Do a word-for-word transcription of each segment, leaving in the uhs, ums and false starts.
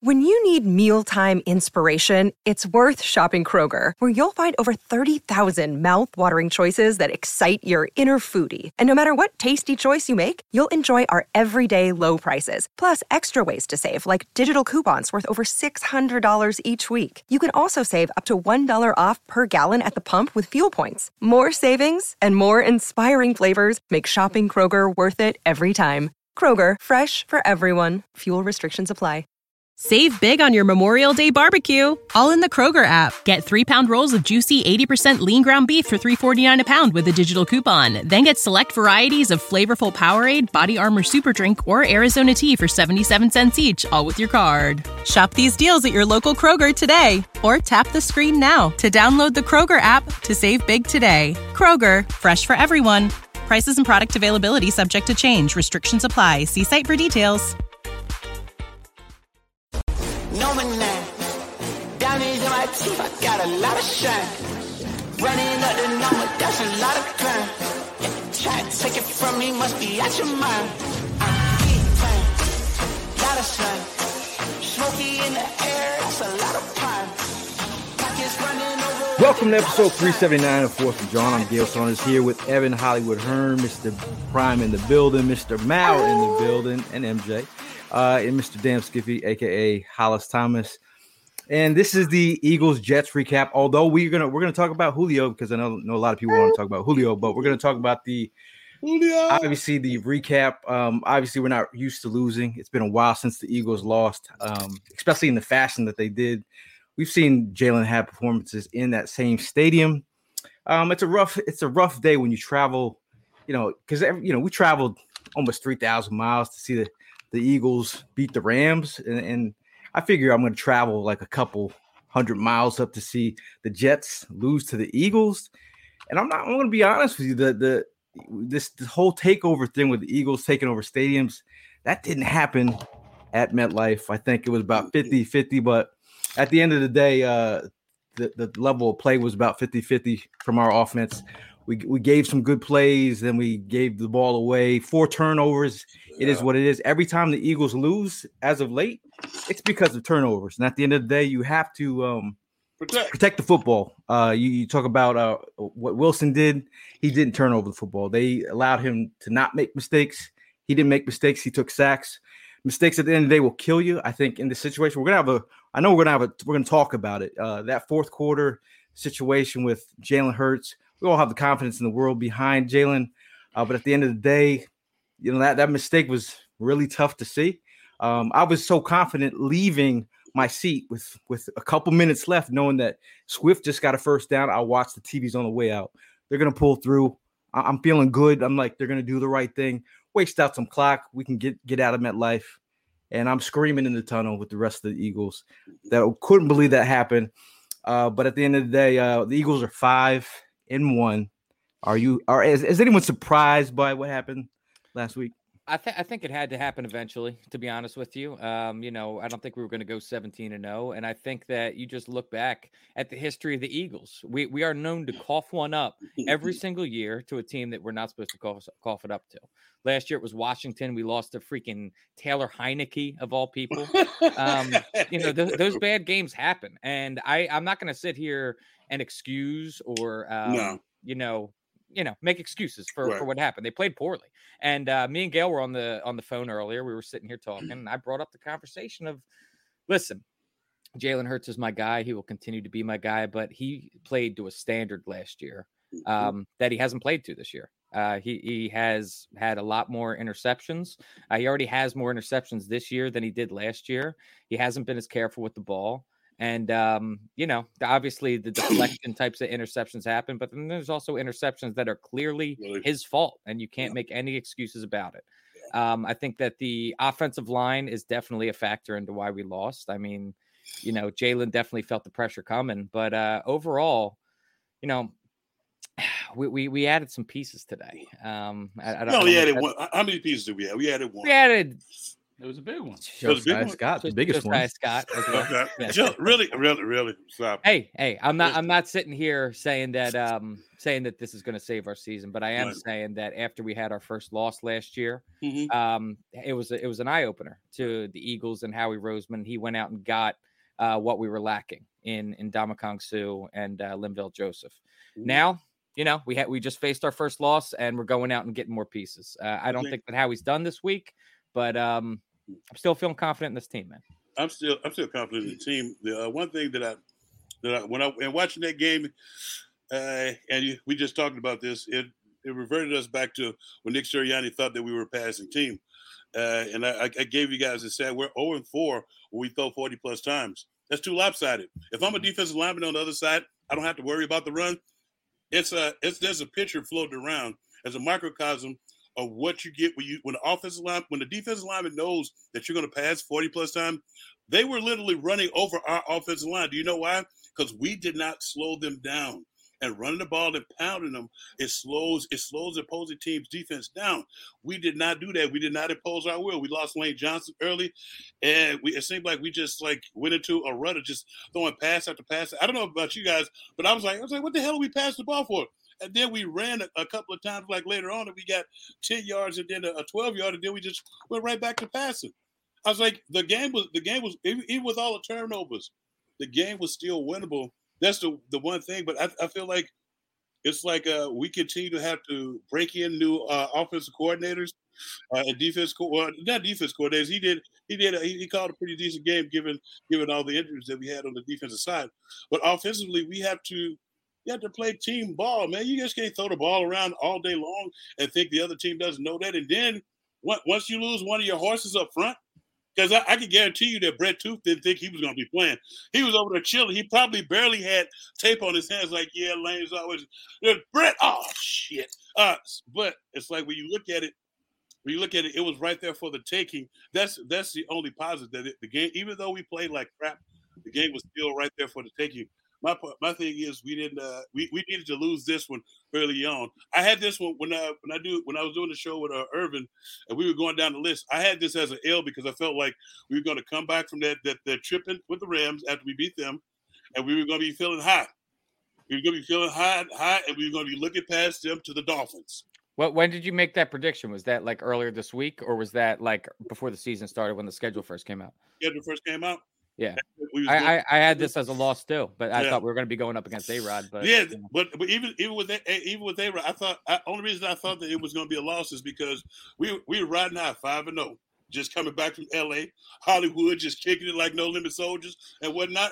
When you need mealtime inspiration, it's worth shopping Kroger, where you'll find over thirty thousand mouth-watering choices that excite your inner foodie. And no matter what tasty choice you make, you'll enjoy our everyday low prices, plus extra ways to save, like digital coupons worth over six hundred dollars each week. You can also save up to one dollar off per gallon at the pump with fuel points. More savings and more inspiring flavors make shopping Kroger worth it every time. Kroger, fresh for everyone. Fuel restrictions apply. Save big on your Memorial Day barbecue, all in the Kroger app. Get three-pound rolls of juicy eighty percent lean ground beef for three forty-nine a pound with a digital coupon. Then get select varieties of flavorful Powerade, Body Armor Super Drink, or Arizona tea for seventy-seven cents each, all with your card. Shop these deals at your local Kroger today, or tap the screen now to download the Kroger app to save big today. Kroger, fresh for everyone. Prices and product availability subject to change. Restrictions apply. See site for details. No man, diamonds in my teeth, I got a lot of shine. Running up the number, that's a lot of crime. Yeah, try to take it from me, must be out your mind. I'm big time, lot of sun. Smoky in the air, that's a lot of pine. Pockets running over. Welcome to episode three seventy-nine of Fourth and John. I'm Gail Saunders here with Evan Hollywood Hearn, Mister Prime in the building, Mister Mao in the building, and M J. Uh, and Mister Damn Skiffy, a k a. Hollis Thomas. And this is the Eagles-Jets recap, although we're going to we're gonna talk about Julio because I know, know a lot of people want to talk about Julio, but we're going to talk about the, Julio. obviously, the recap. Um, obviously, we're not used to losing. It's been a while since the Eagles lost, um, especially in the fashion that they did. We've seen Jalen have performances in that same stadium. Um, it's a rough it's a rough day when you travel, you know, because, you know, we traveled almost three thousand miles to see the the Eagles beat the Rams, and, and I figure I'm going to travel like a couple hundred miles up to see the Jets lose to the Eagles. And I'm not. I'm going to be honest with you. The the this, this whole takeover thing with the Eagles taking over stadiums, that didn't happen at MetLife. I think it was about fifty-fifty, but at the end of the day, uh, the the level of play was about fifty-fifty from our offense. We we gave some good plays, then we gave the ball away. Four turnovers. It is what it is. Every time the Eagles lose, as of late, it's because of turnovers. And at the end of the day, you have to um, protect. protect the football. Uh, you, you talk about uh, what Wilson did. He didn't turn over the football. They allowed him to not make mistakes. He didn't make mistakes. He took sacks. Mistakes at the end of the day will kill you. I think in this situation, we're gonna have a. I know we're gonna have a. We're gonna talk about it. Uh, that fourth quarter situation with Jalen Hurts. We all have the confidence in the world behind Jalen, uh, but at the end of the day, you know, that, that mistake was really tough to see. Um, I was so confident leaving my seat with, with a couple minutes left, knowing that Swift just got a first down. I'll watch the T Vs on the way out. They're going to pull through. I- I'm feeling good. I'm like, they're going to do the right thing. Waste out some clock. We can get, get out of MetLife. And I'm screaming in the tunnel with the rest of the Eagles. That couldn't believe that happened. Uh, but at the end of the day, uh, the Eagles are five and one. Are you? Are is, is anyone surprised by what happened last week? I think I think it had to happen eventually, to be honest with you. Um, you know, I don't think we were going to go seventeen and oh, and I think that you just look back at the history of the Eagles. We we are known to cough one up every single year to a team that we're not supposed to cough, cough it up to. Last year it was Washington. We lost to freaking Taylor Heineke of all people. Um, you know, th- those bad games happen, and I I'm not going to sit here and excuse or um, no. you know. you know, make excuses for, right. for what happened. They played poorly. And uh, me and Gail were on the, on the phone earlier. We were sitting here talking and I brought up the conversation of, listen, Jalen Hurts is my guy. He will continue to be my guy, but he played to a standard last year um, that he hasn't played to this year. Uh, he, he has had a lot more interceptions. Uh, he already has more interceptions this year than he did last year. He hasn't been as careful with the ball. And, um, you know, obviously the deflection types of interceptions happen, but then there's also interceptions that are clearly really? his fault, and you can't yeah. make any excuses about it. Um, I think that the offensive line is definitely a factor into why we lost. I mean, you know, Jalen definitely felt the pressure coming, but uh, overall, you know, we, we, we added some pieces today. Um, I, I don't no, know. we added one. How many pieces did we add? We added one. We added... It was a big one. Josiah Scott, the biggest Josiah one. Scott. As well. Okay. Yeah. Really, really, really. Stop. Hey, hey, I'm not. I'm not sitting here saying that. Um, saying that this is going to save our season, but I am Right. saying that after we had our first loss last year, Mhm. um, it was a, it was an eye opener to the Eagles and Howie Roseman. He went out and got uh, what we were lacking in in Ndamukong Suh and uh, Linval Joseph. Ooh. Now, you know, we had we just faced our first loss, and we're going out and getting more pieces. Uh, I don't Okay. think that Howie's done this week, but um, I'm still feeling confident in this team, man. I'm still I'm still confident in the team. The uh, one thing that I that I when I and watching that game, uh, and you, we just talked about this, it it reverted us back to when Nick Sirianni thought that we were a passing team. Uh, and I, I gave you guys a stat. We're oh and four when we throw forty plus times. That's too lopsided. If I'm a defensive lineman on the other side, I don't have to worry about the run. It's a it's there's a picture floating around as a microcosm of what you get when you when the offensive line when the defensive lineman knows that you're going to pass forty plus times. They were literally running over our offensive line. Do you know why? Because we did not slow them down. And running the ball and pounding them, it slows it slows the opposing team's defense down. We did not do that. We did not impose our will. We lost Lane Johnson early, and we it seemed like we just like went into a rut of just throwing pass after pass. I don't know about you guys, but I was like, I was like, what the hell are we passing the ball for? And then we ran a, a couple of times, like later on, and we got ten yards and then a, a twelve yard, and then we just went right back to passing. I was like, the game was the game was even, even with all the turnovers, the game was still winnable. That's the the one thing, but I, I feel like it's like uh, we continue to have to break in new uh, offensive coordinators uh, and defense, co- well, not defense coordinators. He did he did a, he, he called a pretty decent game given given all the injuries that we had on the defensive side. But offensively, we have to you have to play team ball, man. You just can't throw the ball around all day long and think the other team doesn't know that. And then once you lose one of your horses up front. Because I, I can guarantee you that Brett Tooth didn't think he was going to be playing. He was over there chilling. He probably barely had tape on his hands like, yeah, Lane's always – Brett, oh, shit. Uh, but it's like when you look at it, when you look at it, it was right there for the taking. That's that's the only positive that it, the game – even though we played like crap, the game was still right there for the taking. My my thing is we didn't uh, we, we needed to lose this one early on. I had this one when I when I do when I was doing the show with uh, Irvin and we were going down the list. I had this as an L because I felt like we were going to come back from that that that tripping with the Rams after we beat them, and we were going to be feeling high. We were going to be feeling high high, and we were going to be looking past them to the Dolphins. What when did you make that prediction? Was that like earlier this week, or was that like before the season started when the schedule first came out? Schedule first came out. Yeah, I, I I had this as a loss too, but I yeah. thought we were going to be going up against A-Rod. But yeah, you know. but but even even with that, even with A-Rod, I thought I, only reason I thought that it was going to be a loss is because we we were riding high five and zero, just coming back from L A, Hollywood, just kicking it like No Limit Soldiers and whatnot.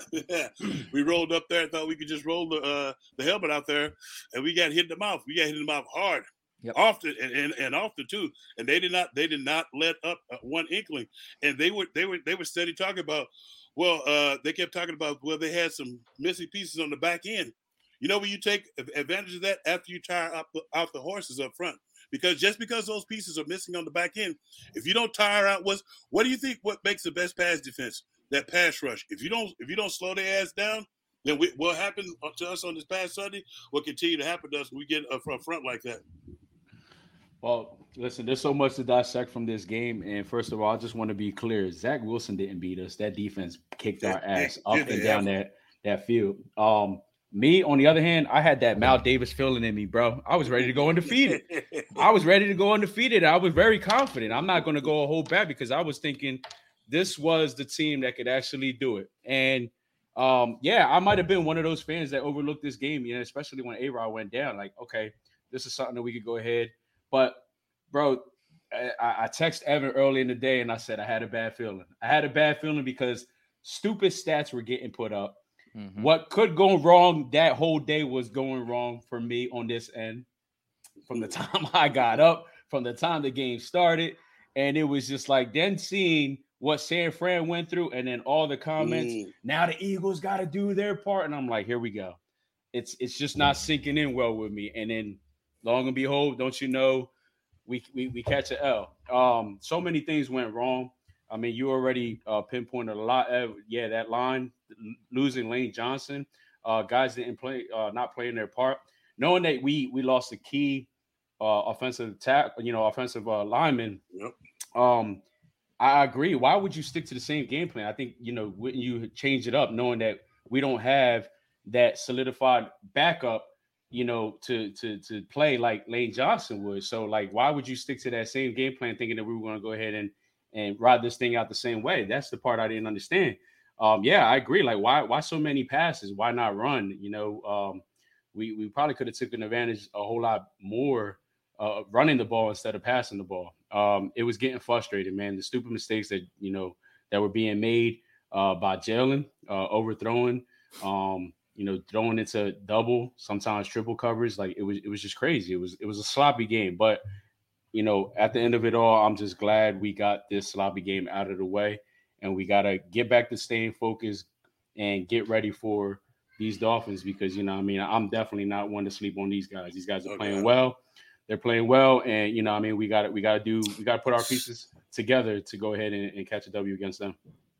We rolled up there and thought we could just roll the uh, the helmet out there, and we got hit in the mouth. We got hit in the mouth hard. Yep. Often and, and, and often too, and they did not they did not let up one inkling, and they were they were they were steady talking about. Well, uh, they kept talking about, well, they had some missing pieces on the back end. You know, when you take advantage of that after you tire out the, out the horses up front, because just because those pieces are missing on the back end, if you don't tire out, what's, what do you think what makes the best pass defense? That pass rush. If you don't if you don't slow their ass down, then we, what happened to us on this past Sunday will continue to happen to us when we get a front, front like that. Well, listen, there's so much to dissect from this game. And first of all, I just want to be clear. Zach Wilson didn't beat us. That defense kicked our ass up and down that, that field. Um, me, on the other hand, I had that Mal Davis feeling in me, bro. I was ready to go undefeated. I was ready to go undefeated. I was very confident. I'm not going to go a whole back because I was thinking this was the team that could actually do it. And, um, yeah, I might have been one of those fans that overlooked this game, you know, especially when A-Rod went down. Like, okay, this is something that we could go ahead. But, bro, I, I texted Evan early in the day, and I said I had a bad feeling. I had a bad feeling because stupid stats were getting put up. Mm-hmm. What could go wrong that whole day was going wrong for me on this end. From the time I got up, from the time the game started, and it was just like then seeing what San Fran went through, and then all the comments. Mm. Now the Eagles got to do their part, and I'm like, here we go. It's it's just not sinking in well with me, and then. Long and behold, don't you know, we we, we catch an L. Um, so many things went wrong. I mean, you already uh, pinpointed a lot. Of, yeah, that line, losing Lane Johnson, uh, guys didn't play, uh, not playing their part. Knowing that we we lost a key uh, offensive attack, you know, offensive uh, lineman. Yep. Um, I agree. Why would you stick to the same game plan? I think, you know, wouldn't you change it up, knowing that we don't have that solidified backup you know, to to to play like Lane Johnson would. So like, why would you stick to that same game plan thinking that we were going to go ahead and and ride this thing out the same way? That's the part I didn't understand. Um, yeah, I agree. Like, why why so many passes? Why not run? You know, um, we we probably could have taken advantage a whole lot more uh, running the ball instead of passing the ball. Um, it was getting frustrating, man. The stupid mistakes that you know that were being made uh, by Jalen, uh, overthrowing, um, you know, throwing into double, sometimes triple coverage. Like it was, it was just crazy. It was, it was a sloppy game. But you know, at the end of it all, I'm just glad we got this sloppy game out of the way, and we got to get back to staying focused and get ready for these Dolphins because you know, I mean, I'm definitely not one to sleep on these guys. These guys are playing okay. well. They're playing well, and you know, I mean, we got to we got to do we got to put our pieces together to go ahead and, and catch a W against them.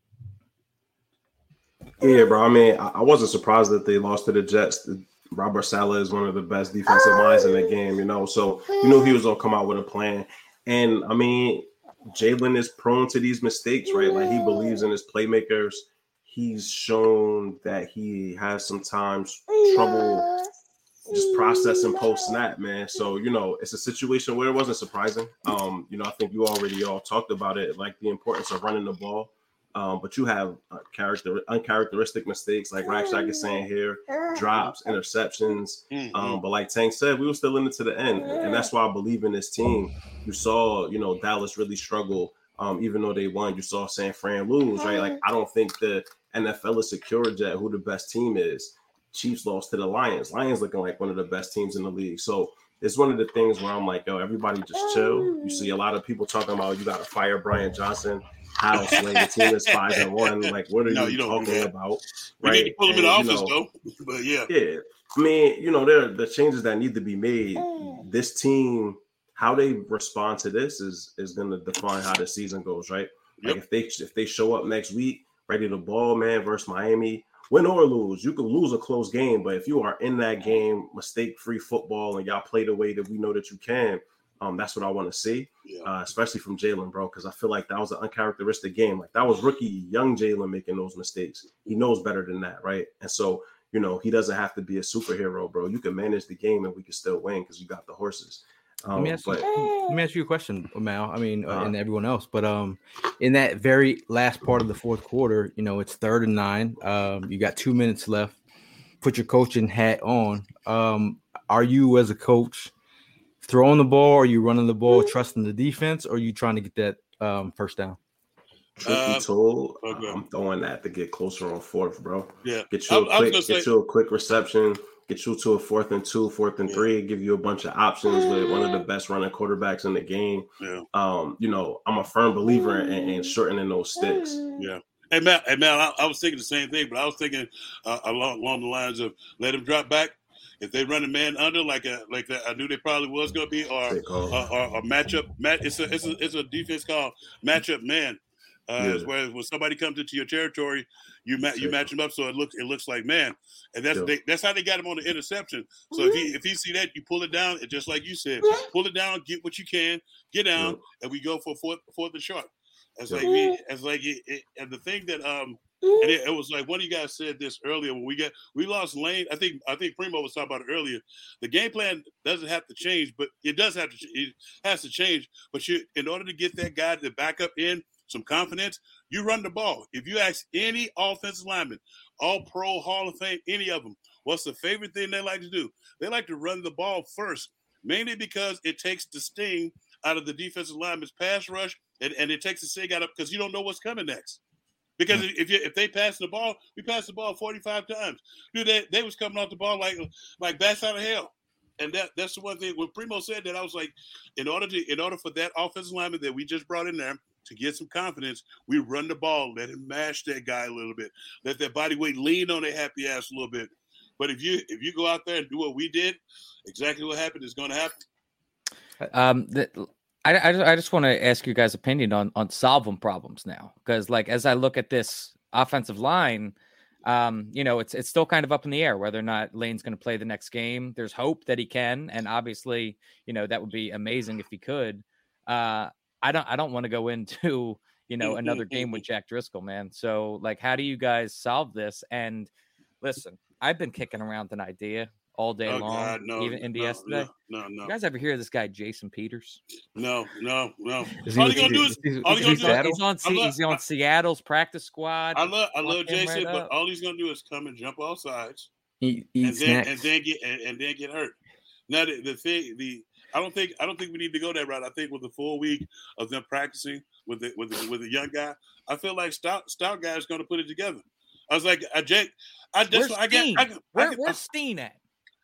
Yeah, bro. I mean, I wasn't surprised that they lost to the Jets. Robert Saleh is one of the best defensive lines in the game, you know. So you knew he was gonna come out with a plan. And I mean, Jalen is prone to these mistakes, right? Like he believes in his playmakers. He's shown that he has sometimes trouble just processing post snap, man. So, you know, it's a situation where it wasn't surprising. Um, you know, I think you already all talked about it, like the importance of running the ball. Um, but you have uh, character uncharacteristic mistakes, like Racksack is saying here, drops, interceptions. Um, but like Tank said, we were still in it to the end, and that's why I believe in this team. You saw, you know, Dallas really struggle, um, even though they won. You saw San Fran lose, right? Like I don't think the N F L is secure yet who the best team is. Chiefs lost to the Lions. Lions looking like one of the best teams in the league. So it's one of the things where I'm like, yo, everybody just chill. You see a lot of people talking about you got to fire Brian Johnson. How when the team is five and one, like what are no, you, you talking about? We right? need to pull him in the office know, though. But yeah, yeah. I mean, you know, there are the changes that need to be made. This team, how they respond to this is is going to define how the season goes, right? Yep. Like if they if they show up next week ready to ball, man, versus Miami, win or lose, you can lose a close game, but if you are in that game, mistake-free football, and y'all play the way that we know that you can. Um, that's what I want to see, yeah. uh, especially from Jalen, bro, because I feel like that was an uncharacteristic game. Like that was rookie, young Jalen making those mistakes. He knows better than that, right? And so, you know, he doesn't have to be a superhero, bro. You can manage the game and we can still win because you got the horses. Um, let, me ask but, you, let me ask you a question, Mal. I mean, uh, uh, and everyone else, but um, in that very last part of the fourth quarter, you know, it's third and nine. Um, you got two minutes left. Put your coaching hat on. Um, are you as a coach throwing the ball? Are you running the ball, trusting the defense, or are you trying to get that um, first down? Truth uh, be told, okay. I'm throwing that to get closer on fourth, bro. Yeah, get you a I, quick, I get say, you a quick reception, get you to a fourth and two, fourth and yeah. three, give you a bunch of options with one of the best running quarterbacks in the game. Yeah. Um, you know, I'm a firm believer in, in shortening those sticks. Yeah. Hey, Matt, hey, Matt, I, I was thinking the same thing, but I was thinking uh, along, along the lines of let him drop back. If they run a man under like a like that, I knew they probably was going to be, or or, or, or matchup. Match, it's a it's a it's a defense called matchup man. Uh, yeah. Whereas when somebody comes into your territory, you ma- you match them up so it looks it looks like man, and that's yeah. they, that's how they got him on the interception. So if he if he see that, you pull it down, and just like you said, pull it down, get what you can, get down, yeah. and we go for fourth fourth and short. It's yeah. like we, it's like it, it, and the thing that um. And it, it was like one of you guys said this earlier when we get we lost Lane. I think I think Primo was talking about it earlier. The game plan doesn't have to change, but it does have to. It has to change. But you, in order to get that guy to back up in some confidence, you run the ball. If you ask any offensive lineman, all pro, Hall of Fame, any of them, what's the favorite thing they like to do? They like to run the ball first, mainly because it takes the sting out of the defensive lineman's pass rush, and, and it takes the sting out of because you don't know what's coming next. Because if you, if they pass the ball, we passed the ball forty-five times. Dude, they, they was coming off the ball like like bats out of hell. And that that's the one thing. When Primo said that, I was like, in order to in order for that offensive lineman that we just brought in there to get some confidence, we run the ball, let him mash that guy a little bit, let that body weight lean on their happy ass a little bit. But if you if you go out there and do what we did, exactly what happened is going to happen. Um. The- I, I, I just want to ask you guys' opinion on on solving problems now, because like as I look at this offensive line, um, you know, it's it's still kind of up in the air whether or not Lane's going to play the next game. There's hope that he can, and obviously, you know, that would be amazing if he could. Uh, I don't I don't want to go into you know another game with Jack Driscoll, man. So like, how do you guys solve this? And listen, I've been kicking around an idea all day Oh, long, God, no, even into no, yesterday. No, no, no. You guys ever hear of this guy Jason Peters? No, no, no. Is he- All he's gonna is do he- is is he- all he's is gonna he do. Seattle? He's on. I love- He's on I- Seattle's practice squad. I love I love Fuck him Jason, right but up. all he's gonna do is come and jump all sides Eat, and eat then snacks. and then get and, and then get hurt. Now the, the thing the I don't think I don't think we need to go that route. I think with the full week of them practicing with the with the, with the young guy, I feel like Stout Stout guy is gonna put it together. I was like, I Jake, I Where's just I get Steen? I, I, Where, I, where's Steen at?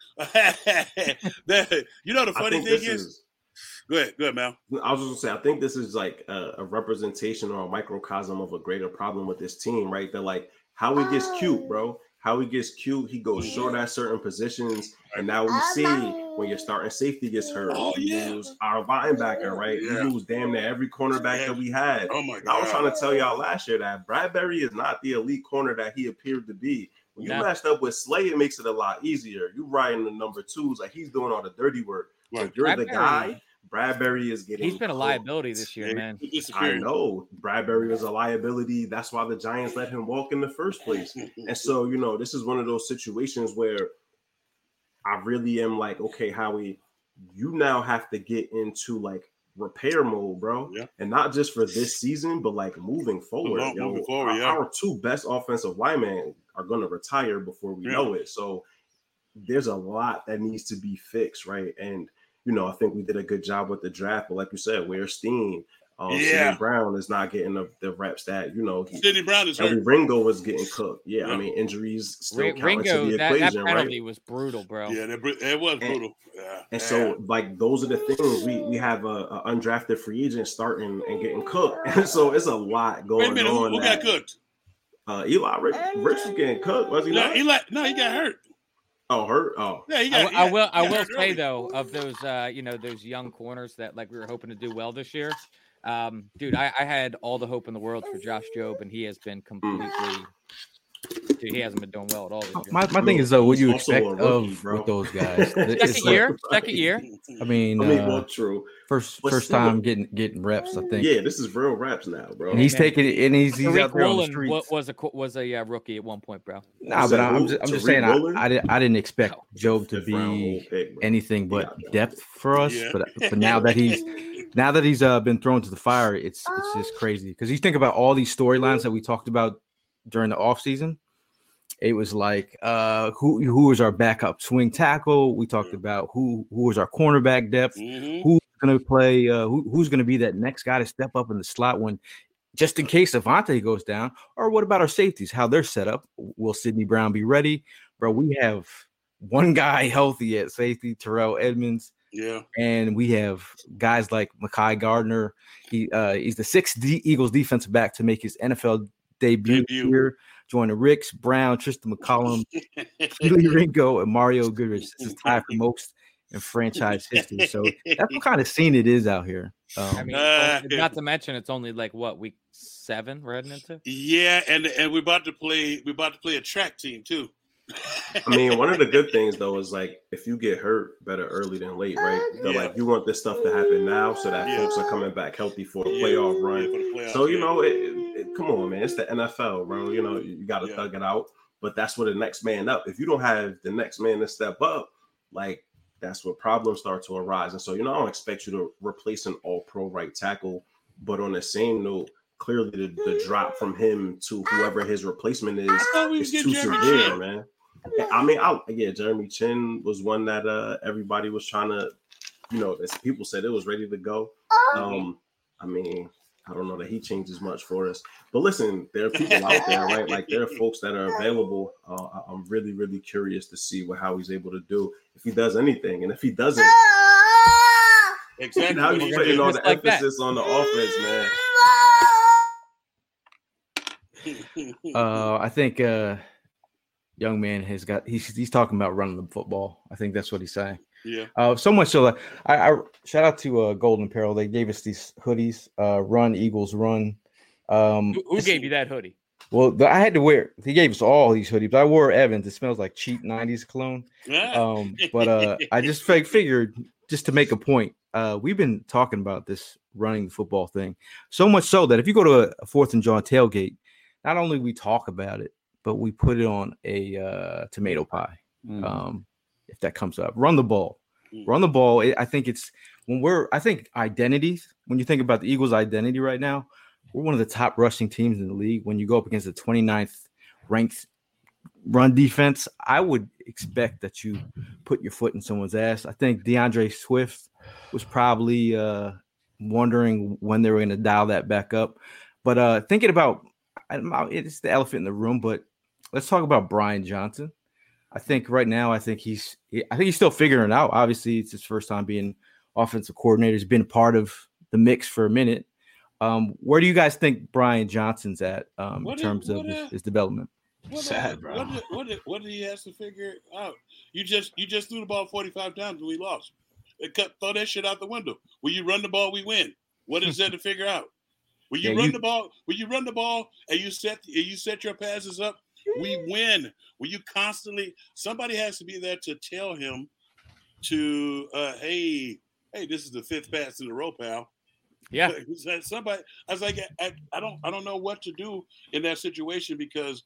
the, you know the I funny think thing this is, is go ahead, go ahead, Mal. I was just gonna say, I think this is like a, a representation or a microcosm of a greater problem with this team, right? They're like, how he gets cute, bro. How he gets cute, he goes short at certain positions, and now we see when your starting safety gets hurt, Oh, you yeah. lose our linebacker, right? Yeah. We lose damn near every cornerback that we had. Oh my I god. was trying to tell y'all last year that Bradbury is not the elite corner that he appeared to be. When you No. matched up with Slay, it makes it a lot easier. You riding the number twos, like he's doing all the dirty work. So Right. you're the Bradbury- guy. Bradbury is getting. He's been a cooked. liability this year, Yeah, man. he I disappeared. know Bradbury was a liability. That's why the Giants let him walk in the first place. And so, you know, this is one of those situations where I really am like, okay, Howie, you now have to get into like repair mode, bro. Yeah. And not just for this season, but like moving forward. Moving Yo, forward, our, yeah. our two best offensive linemen are going to retire before we Yeah. know it. So there's a lot that needs to be fixed, right? And you know, I think we did a good job with the draft, but like you said, where's Steen? Um, Yeah. Sidney Brown is not getting the, the reps that you know. He, Sidney Brown is Ellie hurt. Ringo was getting cooked. Yeah, Yeah. I mean, injuries still Ri- count Ringo, into the that, that equation, penalty right? was brutal, bro. Yeah, that, br- it was And- brutal. Yeah. And yeah. so, like, those are the things we we have a, a undrafted free agent starting and getting cooked, and so it's a lot wait going a minute, on. who, who got that- cooked? Uh, Eli Rich, Rich was getting cooked, was he No, not? he like no, he got hurt. Oh, hurt. Oh, Yeah, he I, got. I he will. got- I he got will hurt say early. though, of those, uh, you know, those young corners that like we were hoping to do well this year. Um, dude, I, I had all the hope in the world for Josh Jobe, and he has been completely. Dude, he hasn't been doing well at all this year. My, my thing is though, what He's you also expect a rookie, of bro. with those guys? It's second like- year, second year. I mean, I mean, uh, well, true. first but first still- time getting getting reps. I think. Yeah, this is real reps now, bro. And he's Man. taking it, and he's he's Tariq out there on the Woolen streets. wa- was a co- was a uh, rookie at one point, bro. Nah, Said but I'm who? just, I'm just Tariq saying I, Woolen? I didn't I didn't expect Job to Fifth round be old pick, bro. anything He but got that. depth for us. Yeah. But but now that he's now that he's uh, been thrown to the fire, it's it's just crazy because you think about all these storylines that we talked about during the offseason. It was like uh, who who was our backup swing tackle? We talked about who who was our cornerback depth. Mhm. Who's going to play? Uh, who, who's going to be that next guy to step up in the slot when, just in case Avante goes down? Or what about our safeties? How they're set up? Will Sidney Brown be ready, bro? We have one guy healthy at safety, Terrell Edmonds, Yeah. and we have guys like Mekhi Gardner. He uh, he's the sixth D- Eagles defensive back to make his N F L debut, Debut. here. Joining Ricks, Brown, Tristan McCollum, Keely Ringo, and Mario Goodrich. This is tied for most in franchise history. So that's what kind of scene it is out here. Um, I mean, Uh, it's- not to mention it's only like what week seven we're heading into. Yeah, and and we're about to play. We're about to play a track team too. I mean, one of the good things though is like if you get hurt, better early than late, right? They're Yeah. like you want this stuff to happen now so that Yeah. folks are coming back healthy for the Yeah. playoff run. Yeah, for the playoffs, So you yeah. know, it, it, it- come on, man, it's the N F L, bro. You know, you got to Yeah. thug it out. But that's where the next man up. If you don't have the next man to step up, like that's where problems start to arise. And so, you know, I don't expect you to replace an all-pro right tackle, but on the same note, clearly the, the drop from him to whoever his replacement is I thought we was is getting too Jeremy severe, Chin. man. I mean, I, yeah, Jeremy Chin was one that uh, everybody was trying to, you know, as people said it was ready to go. Um, I mean, I don't know that he changes much for us. But listen, there are people out there, right? Like there are folks that are available. Uh, I- I'm really, really curious to see what how he's able to do if he does anything, and if he doesn't, Exactly. now what he's he's putting doing. all just the like that. emphasis on the offense, man. Uh, I think uh, young man has got he's he's talking about running the football. I think that's what he's saying. Yeah. Uh, so much so that I, I shout out to uh, Golden Apparel. They gave us these hoodies. Uh, run Eagles run. Um, Who, who gave you that hoodie? well, the, I had to wear. He gave us all these hoodies. But I wore Evans. It smells like cheap nineties cologne. Yeah. Um, but uh, I just fig- figured just to make a point. Uh, we've been talking about this running the football thing so much so that if you go to a, a Fourth and John tailgate, not only we talk about it, but we put it on a uh, tomato pie. Mm. Um, if that comes up. Run the ball. Run the ball. I think it's when we're, I think identities, when you think about the Eagles' identity right now, we're one of the top rushing teams in the league. When you go up against the twenty-ninth ranked run defense, I would expect that you put your foot in someone's ass. I think DeAndre Swift was probably uh, wondering when they were going to dial that back up. But uh, thinking about, it's the elephant in the room, but let's talk about Brian Johnson. I think right now, I think he's, I think he's still figuring it out. Obviously, it's his first time being offensive coordinator. He's been part of the mix for a minute. Um, where do you guys think Brian Johnson's at um, in terms did, of his, uh, his development? What, Sad, uh, bro. What did, what, did, what did he have to figure out? You just you just threw the ball forty-five times and we lost. It cut, throw that shit out the window. When you run the ball, we win. What is there to figure out? When you yeah, run you, the ball, when you run the ball and you set and you set your passes up, we win. When you constantly, somebody has to be there to tell him to, uh, hey, hey, this is the fifth pass in a row, pal. Yeah. Somebody, I was like, I, I don't, I don't know what to do in that situation because,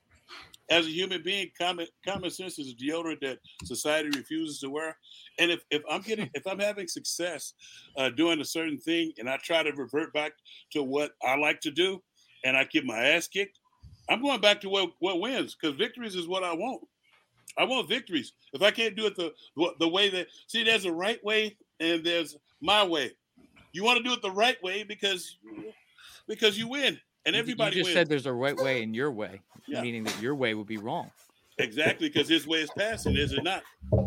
as a human being, common common sense is a deodorant that society refuses to wear. And if, if I'm getting, if I'm having success uh, doing a certain thing, and I try to revert back to what I like to do, and I get my ass kicked, I'm going back to what, what wins, because victories is what I want. I want victories. If I can't do it the the way that, see, there's a right way and there's my way. You want to do it the right way because because you win, and everybody You just wins. said there's a right way and your way, yeah. meaning that your way would be wrong. Exactly, because his way is passing, is it not?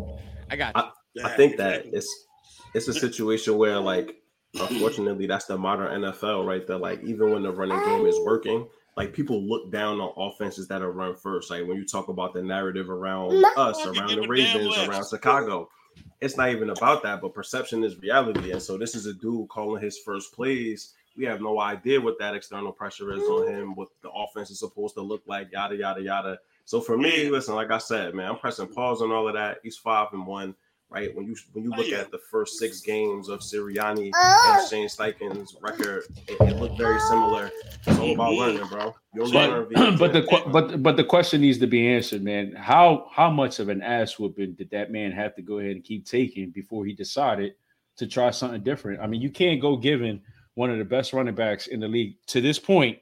I got you. I, yeah, I think exactly. that it's it's a situation where, like, unfortunately, that's the modern N F L, right? That, like, even when the running game is working, like, people look down on offenses that are run first. Like, when you talk about the narrative around us, around the Ravens, around Chicago, it's not even about that, but perception is reality. And so this is a dude calling his first plays. We have no idea what that external pressure is on him, what the offense is supposed to look like, yada, yada, yada. So for me, listen, like I said, man, I'm pressing pause on all of that. He's five and one. Right, when you when you look oh, yeah. at the first six games of Sirianni oh. and Shane Steichen's record, it, it looked very similar. It's all about learning, bro. You but, learn but the but but the question needs to be answered, man. How how much of an ass whooping did that man have to go ahead and keep taking before he decided to try something different? I mean, you can't go giving one of the best running backs in the league to this point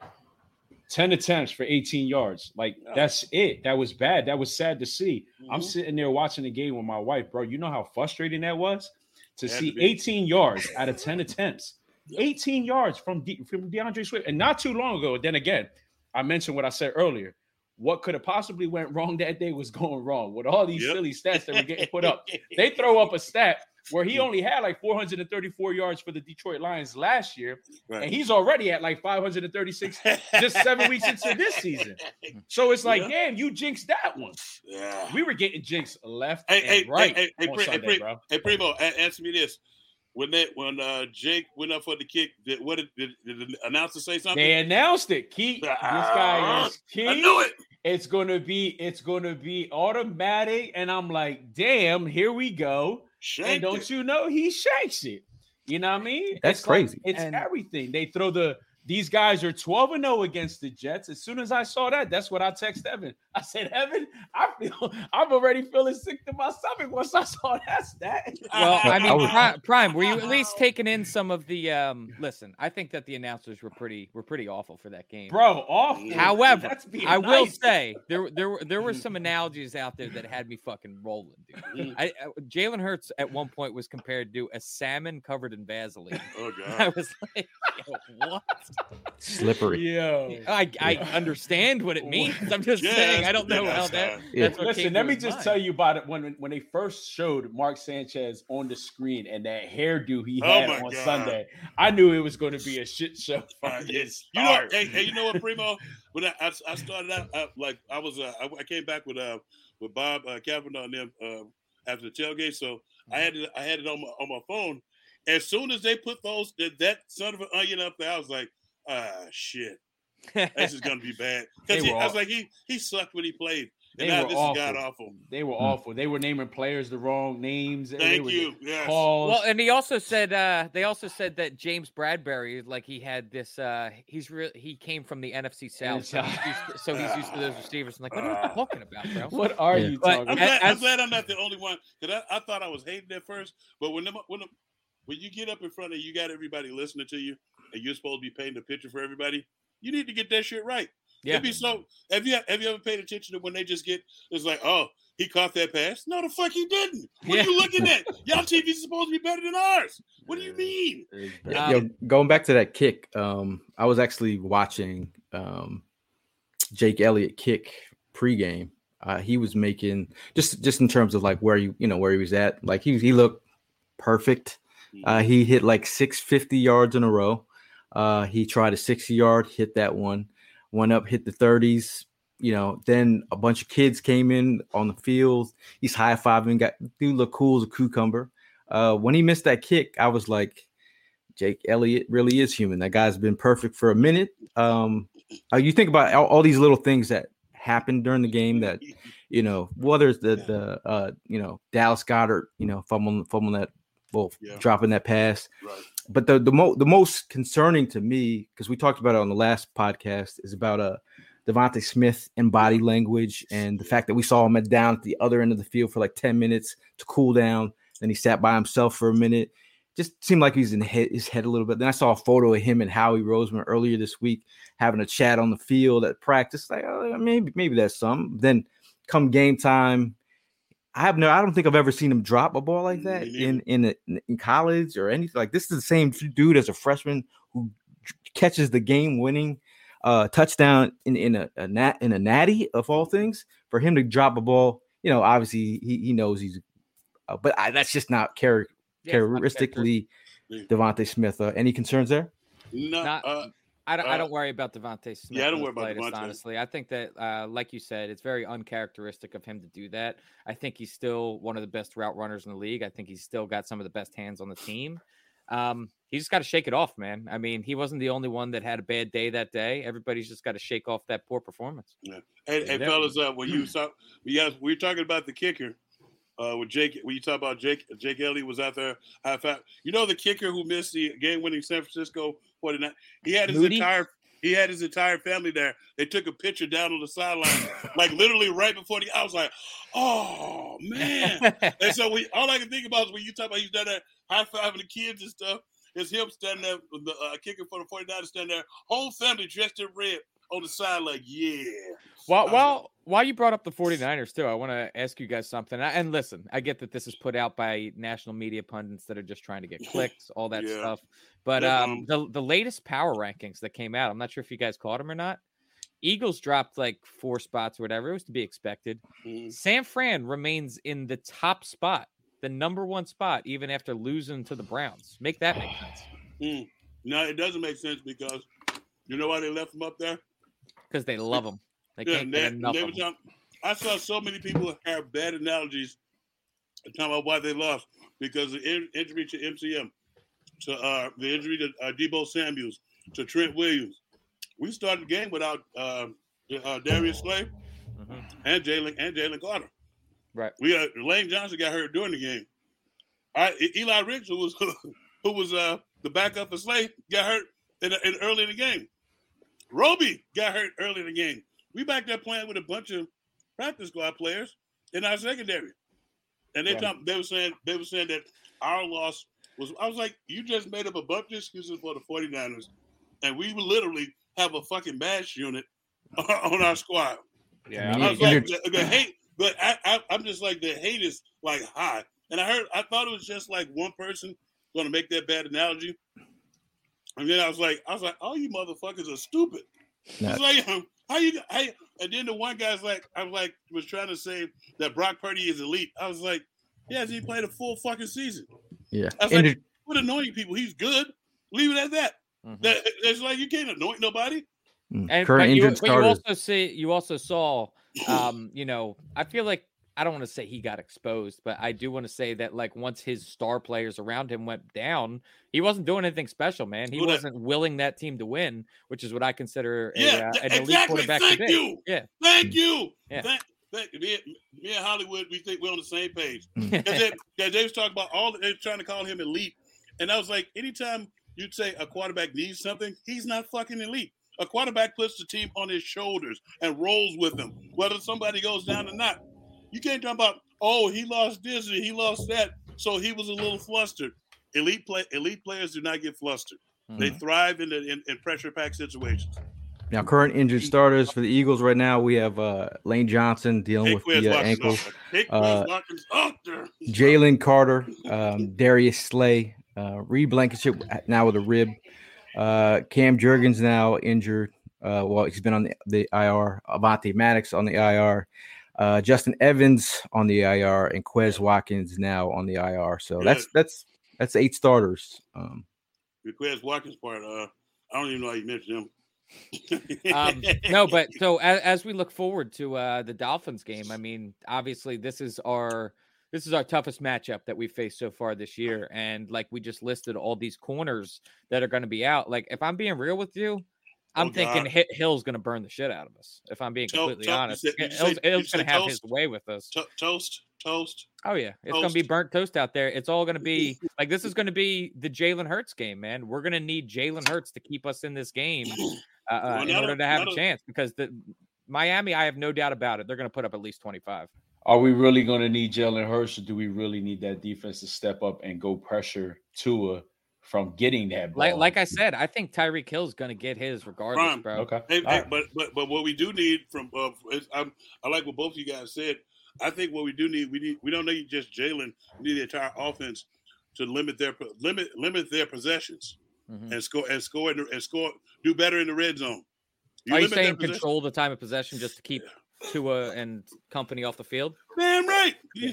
ten attempts for eighteen yards. Like, that's it. That was bad. That was sad to see. Mm-hmm. I'm sitting there watching the game with my wife, bro. You know how frustrating that was to it see to eighteen yards out of ten attempts. eighteen yards from, De- from DeAndre Swift. And not too long ago, then again, I mentioned what I said earlier. What could have possibly went wrong that day was going wrong with all these yep. silly stats that were getting put up. They throw up a stat where he only had like four hundred thirty-four yards for the Detroit Lions last year, right. and he's already at like five hundred thirty-six just seven weeks into this season. So it's like, yeah. damn, you jinxed that one. Yeah. We were getting jinxed left hey, and hey, right hey, hey, on hey, Sunday, hey, bro. Hey, Primo, answer me this. When they, when uh, Jake went up for the kick, did, what did, did, did the announcer say something? They announced it. Key, this guy is Key. I knew it. It's gonna be, it's gonna be automatic, and I'm like, damn, here we go. Shanked and don't it. You know he shakes it? You know what I mean? That's it's crazy. Like, it's and, everything. They throw the. These guys are twelve and oh against the Jets. As soon as I saw that, that's what I text Evan. I said, Evan, I feel I'm already feeling sick to my stomach once I saw that stat. Well, I mean, Prime, Prime, were you at least taking in some of the um listen, I think that the announcers were pretty were pretty awful for that game. Bro, awful. However, I nice. will say there there were there were some analogies out there that had me fucking rolling, dude. I, I Jalen Hurts at one point was compared to a salmon covered in Vaseline. Oh god. I was like, what? Slippery. Yo, I, I understand what it means. I'm just yeah, saying I don't know how that. Yeah. That's what Listen, let me just mind. tell you about it when when they first showed Mark Sanchez on the screen and that hairdo he Oh had my on God. Sunday. I knew it was going to be a shit show. Uh, yes. You know, hey, hey, you know what, Primo? When I, I, I started out, I, like I was, uh, I, I came back with uh with Bob uh, Kavanaugh and them uh, after the tailgate, so I had it, I had it on my on my phone. As soon as they put those that, that son of an onion up there, I was like, ah, shit, this is gonna be bad. Because I was like, he he sucked when he played. They and now were this awful. is god awful. They were Mm. awful. They were naming players the wrong names. They Thank were you. Yes. calls. Well, and he also said uh they also said that James Bradbury, like he had this uh he's real he came from the N F C South, so he's used to, so he's used to those receivers. I'm like, what are you talking about, bro? What are Yeah. you But talking I'm about? glad, as- I'm glad I'm not the only one because I, I thought I was hating at first, but when the, when the, when you get up in front of you got everybody listening to you, and you're supposed to be painting a picture for everybody, you need to get that shit right. Yeah. It'd be so. Have you have you ever paid attention to when they just get? It's like, oh, he caught that pass. No, the fuck he didn't. What Yeah. are you looking at? Y'all T V's supposed to be better than ours. What do you mean? Um, Yo, going back to that kick, um, I was actually watching um, Jake Elliott kick pregame. Uh, he was making just just in terms of like where you you know where he was at. Like he he looked perfect. Uh, he hit like six fifty yards in a row. Uh, he tried a sixty yard, hit that one, went up, hit the thirties. You know, then a bunch of kids came in on the field. He's high fiving, got dude look cool as a cucumber. Uh, when he missed that kick, I was like, Jake Elliott really is human. That guy's been perfect for a minute. Um, uh, you think about all, all these little things that happened during the game that, you know, whether it's the, the uh, you know, Dallas Goedert, you know, fumbling, fumbling that, well, Yeah. dropping that pass. Right. But the the, mo- the most concerning to me, because we talked about it on the last podcast, is about uh, Devontae Smith and body language and the fact that we saw him at down at the other end of the field for like ten minutes to cool down. Then he sat by himself for a minute. Just seemed like he's in he- his head a little bit. Then I saw a photo of him and Howie Roseman earlier this week having a chat on the field at practice. Like, oh, maybe maybe that's some. Then come game time, I have no. I don't think I've ever seen him drop a ball like that in in a, in college or anything. Like this is the same dude as a freshman who catches the game winning uh, touchdown in in a, a nat in a natty of all things. For him to drop a ball, you know, obviously he he knows he's. Uh, but I, that's just not char- Yeah, it's not characteristically Devontae Smith. Uh, any concerns there? No, Not- uh, I don't. I Uh, don't worry about Devontae Smith. yeah, I don't in the worry about slightest, Devontae. honestly. I think that, uh, like you said, it's very uncharacteristic of him to do that. I think he's still one of the best route runners in the league. I think he's still got some of the best hands on the team. Um, he just got to shake it off, man. I mean, he wasn't the only one that had a bad day that day. Everybody's just got to shake off that poor performance. yeah. Hey, hey fellas, uh, when you saw, we got, we were talking about the kicker. Uh, with Jake, when you talk about Jake, Jake Elliott was out there. High five. You know the kicker who missed the game-winning San Francisco forty-nine. He had his Moody? entire he had his entire family there. They took a picture down on the sideline, like literally right before the. I was like, oh man! And so we all I can think about is when you talk about he's down there high fiving the kids and stuff. Is him standing there, the uh, kicker for the forty-niners standing there, whole family dressed in red on the side, like yeah. While, I was while, while you brought up the forty-niners, too, I want to ask you guys something. And listen, I get that this is put out by national media pundits that are just trying to get clicks, all that Yeah. stuff. But Yeah, um, um, the, the latest power rankings that came out, I'm not sure if you guys caught them or not. Eagles dropped like four spots or whatever. It was to be expected. Mhm. San Fran remains in the top spot, the number one spot, even after losing to the Browns. Make that make sense. Mm. No, it doesn't make sense because you know why they left him up there? Because they love them. They Yeah, can't they, get enough they of were 'em. talking- I saw so many people have bad analogies talking about why they lost because the in, injury to M C M, to uh, the injury to uh, Debo Samuels, to Trent Williams. We started the game without uh, uh, Darius Slay Mhm. and Jalen and Jalen Carter. Right. We uh, Lane Johnson got hurt during the game. All right, E- Eli Ricks, who was who was uh, the backup for Slay, got hurt in, in early in the game. Roby got hurt early in the game. We back there playing with a bunch of practice squad players in our secondary, and they Right. talk, they were saying they were saying that our loss was. I was like, you just made up a bunch of excuses for the forty-niners, and we literally have a fucking mash unit on our squad. Yeah, I I mean, was like, inter- the, the hate, but I, I, I'm just like the hate is like high, and I heard I thought it was just like one person going to make that bad analogy, and then I was like, I was like, all you motherfuckers are stupid. Nah. It's like, um, how you, how you, and then the one guy's like, I was like, was trying to say that Brock Purdy is elite. I was like, yeah, he played a full fucking season. Yeah. I was like, Inter- quit anointing people. He's good. Leave it at that. Mhm. That it's like you can't anoint nobody. mm, And current but you, injured but you starters. also see you also saw um you know I feel like I don't want to say he got exposed, but I do want to say that like once his star players around him went down, he wasn't doing anything special, man. He Who that- wasn't willing that team to win, which is what I consider a, Yeah, uh, th- an elite exactly. quarterback Thank to be. you. Yeah, Thank you. Yeah. Thank, me, me and Hollywood, we think we're on the same page. Because they, they was talking about all, they're trying to call him elite. And I was like, anytime you'd say a quarterback needs something, he's not fucking elite. A quarterback puts the team on his shoulders and rolls with them, whether somebody goes down or not. You can't talk about, oh, he lost this and he lost that, so he was a little flustered. Elite play, elite players do not get flustered. Mm-hmm. They thrive in, the, in, in pressure-packed situations. Now, current injured starters for the Eagles right now, we have uh, Lane Johnson dealing with the uh, ankle. Uh, Jalen Carter, um, Darius Slay, uh, Reed Blankenship now with a rib. Uh, Cam Jurgens now injured. Uh, well, he's been on the, the I R. Avonte Maddox on the I R. Uh, Justin Evans on the I R, and Quez Watkins now on the I R. So that's that's that's eight starters. Um, the Quez Watkins part, uh, I don't even know how you mentioned him. um, no, but so as, as we look forward to uh, the Dolphins game, I mean, obviously this is our this is our toughest matchup that we've faced so far this year, and like we just listed all these corners that are going to be out. Like, if I'm being real with you, I'm oh, thinking God. Hill's going to burn the shit out of us. If I'm being completely to- honest, to- Hill's, Hill's going to have his way with us. To- toast, toast. Oh yeah, it's going to be burnt toast out there. It's all going to be like this is going to be the Jalen Hurts game, man. We're going to need Jalen Hurts to keep us in this game uh, well, in order a, to have a, a chance. Because the Miami, I have no doubt about it, they're going to put up at least twenty-five. Are we really going to need Jalen Hurts, or do we really need that defense to step up and go pressure Tua from getting that ball? Like, like I said, I think Tyreek Hill is going to get his regardless, Prime. bro. Okay. Hey, hey, right. but but but what we do need from uh, is, I'm, I like what both of you guys said. I think what we do need we need we don't need just Jalen. We need the entire offense to limit their limit limit their possessions mm-hmm. and score and score and score do better in the red zone. You Are you saying control the time of possession just to keep Tua and company off the field? Damn right.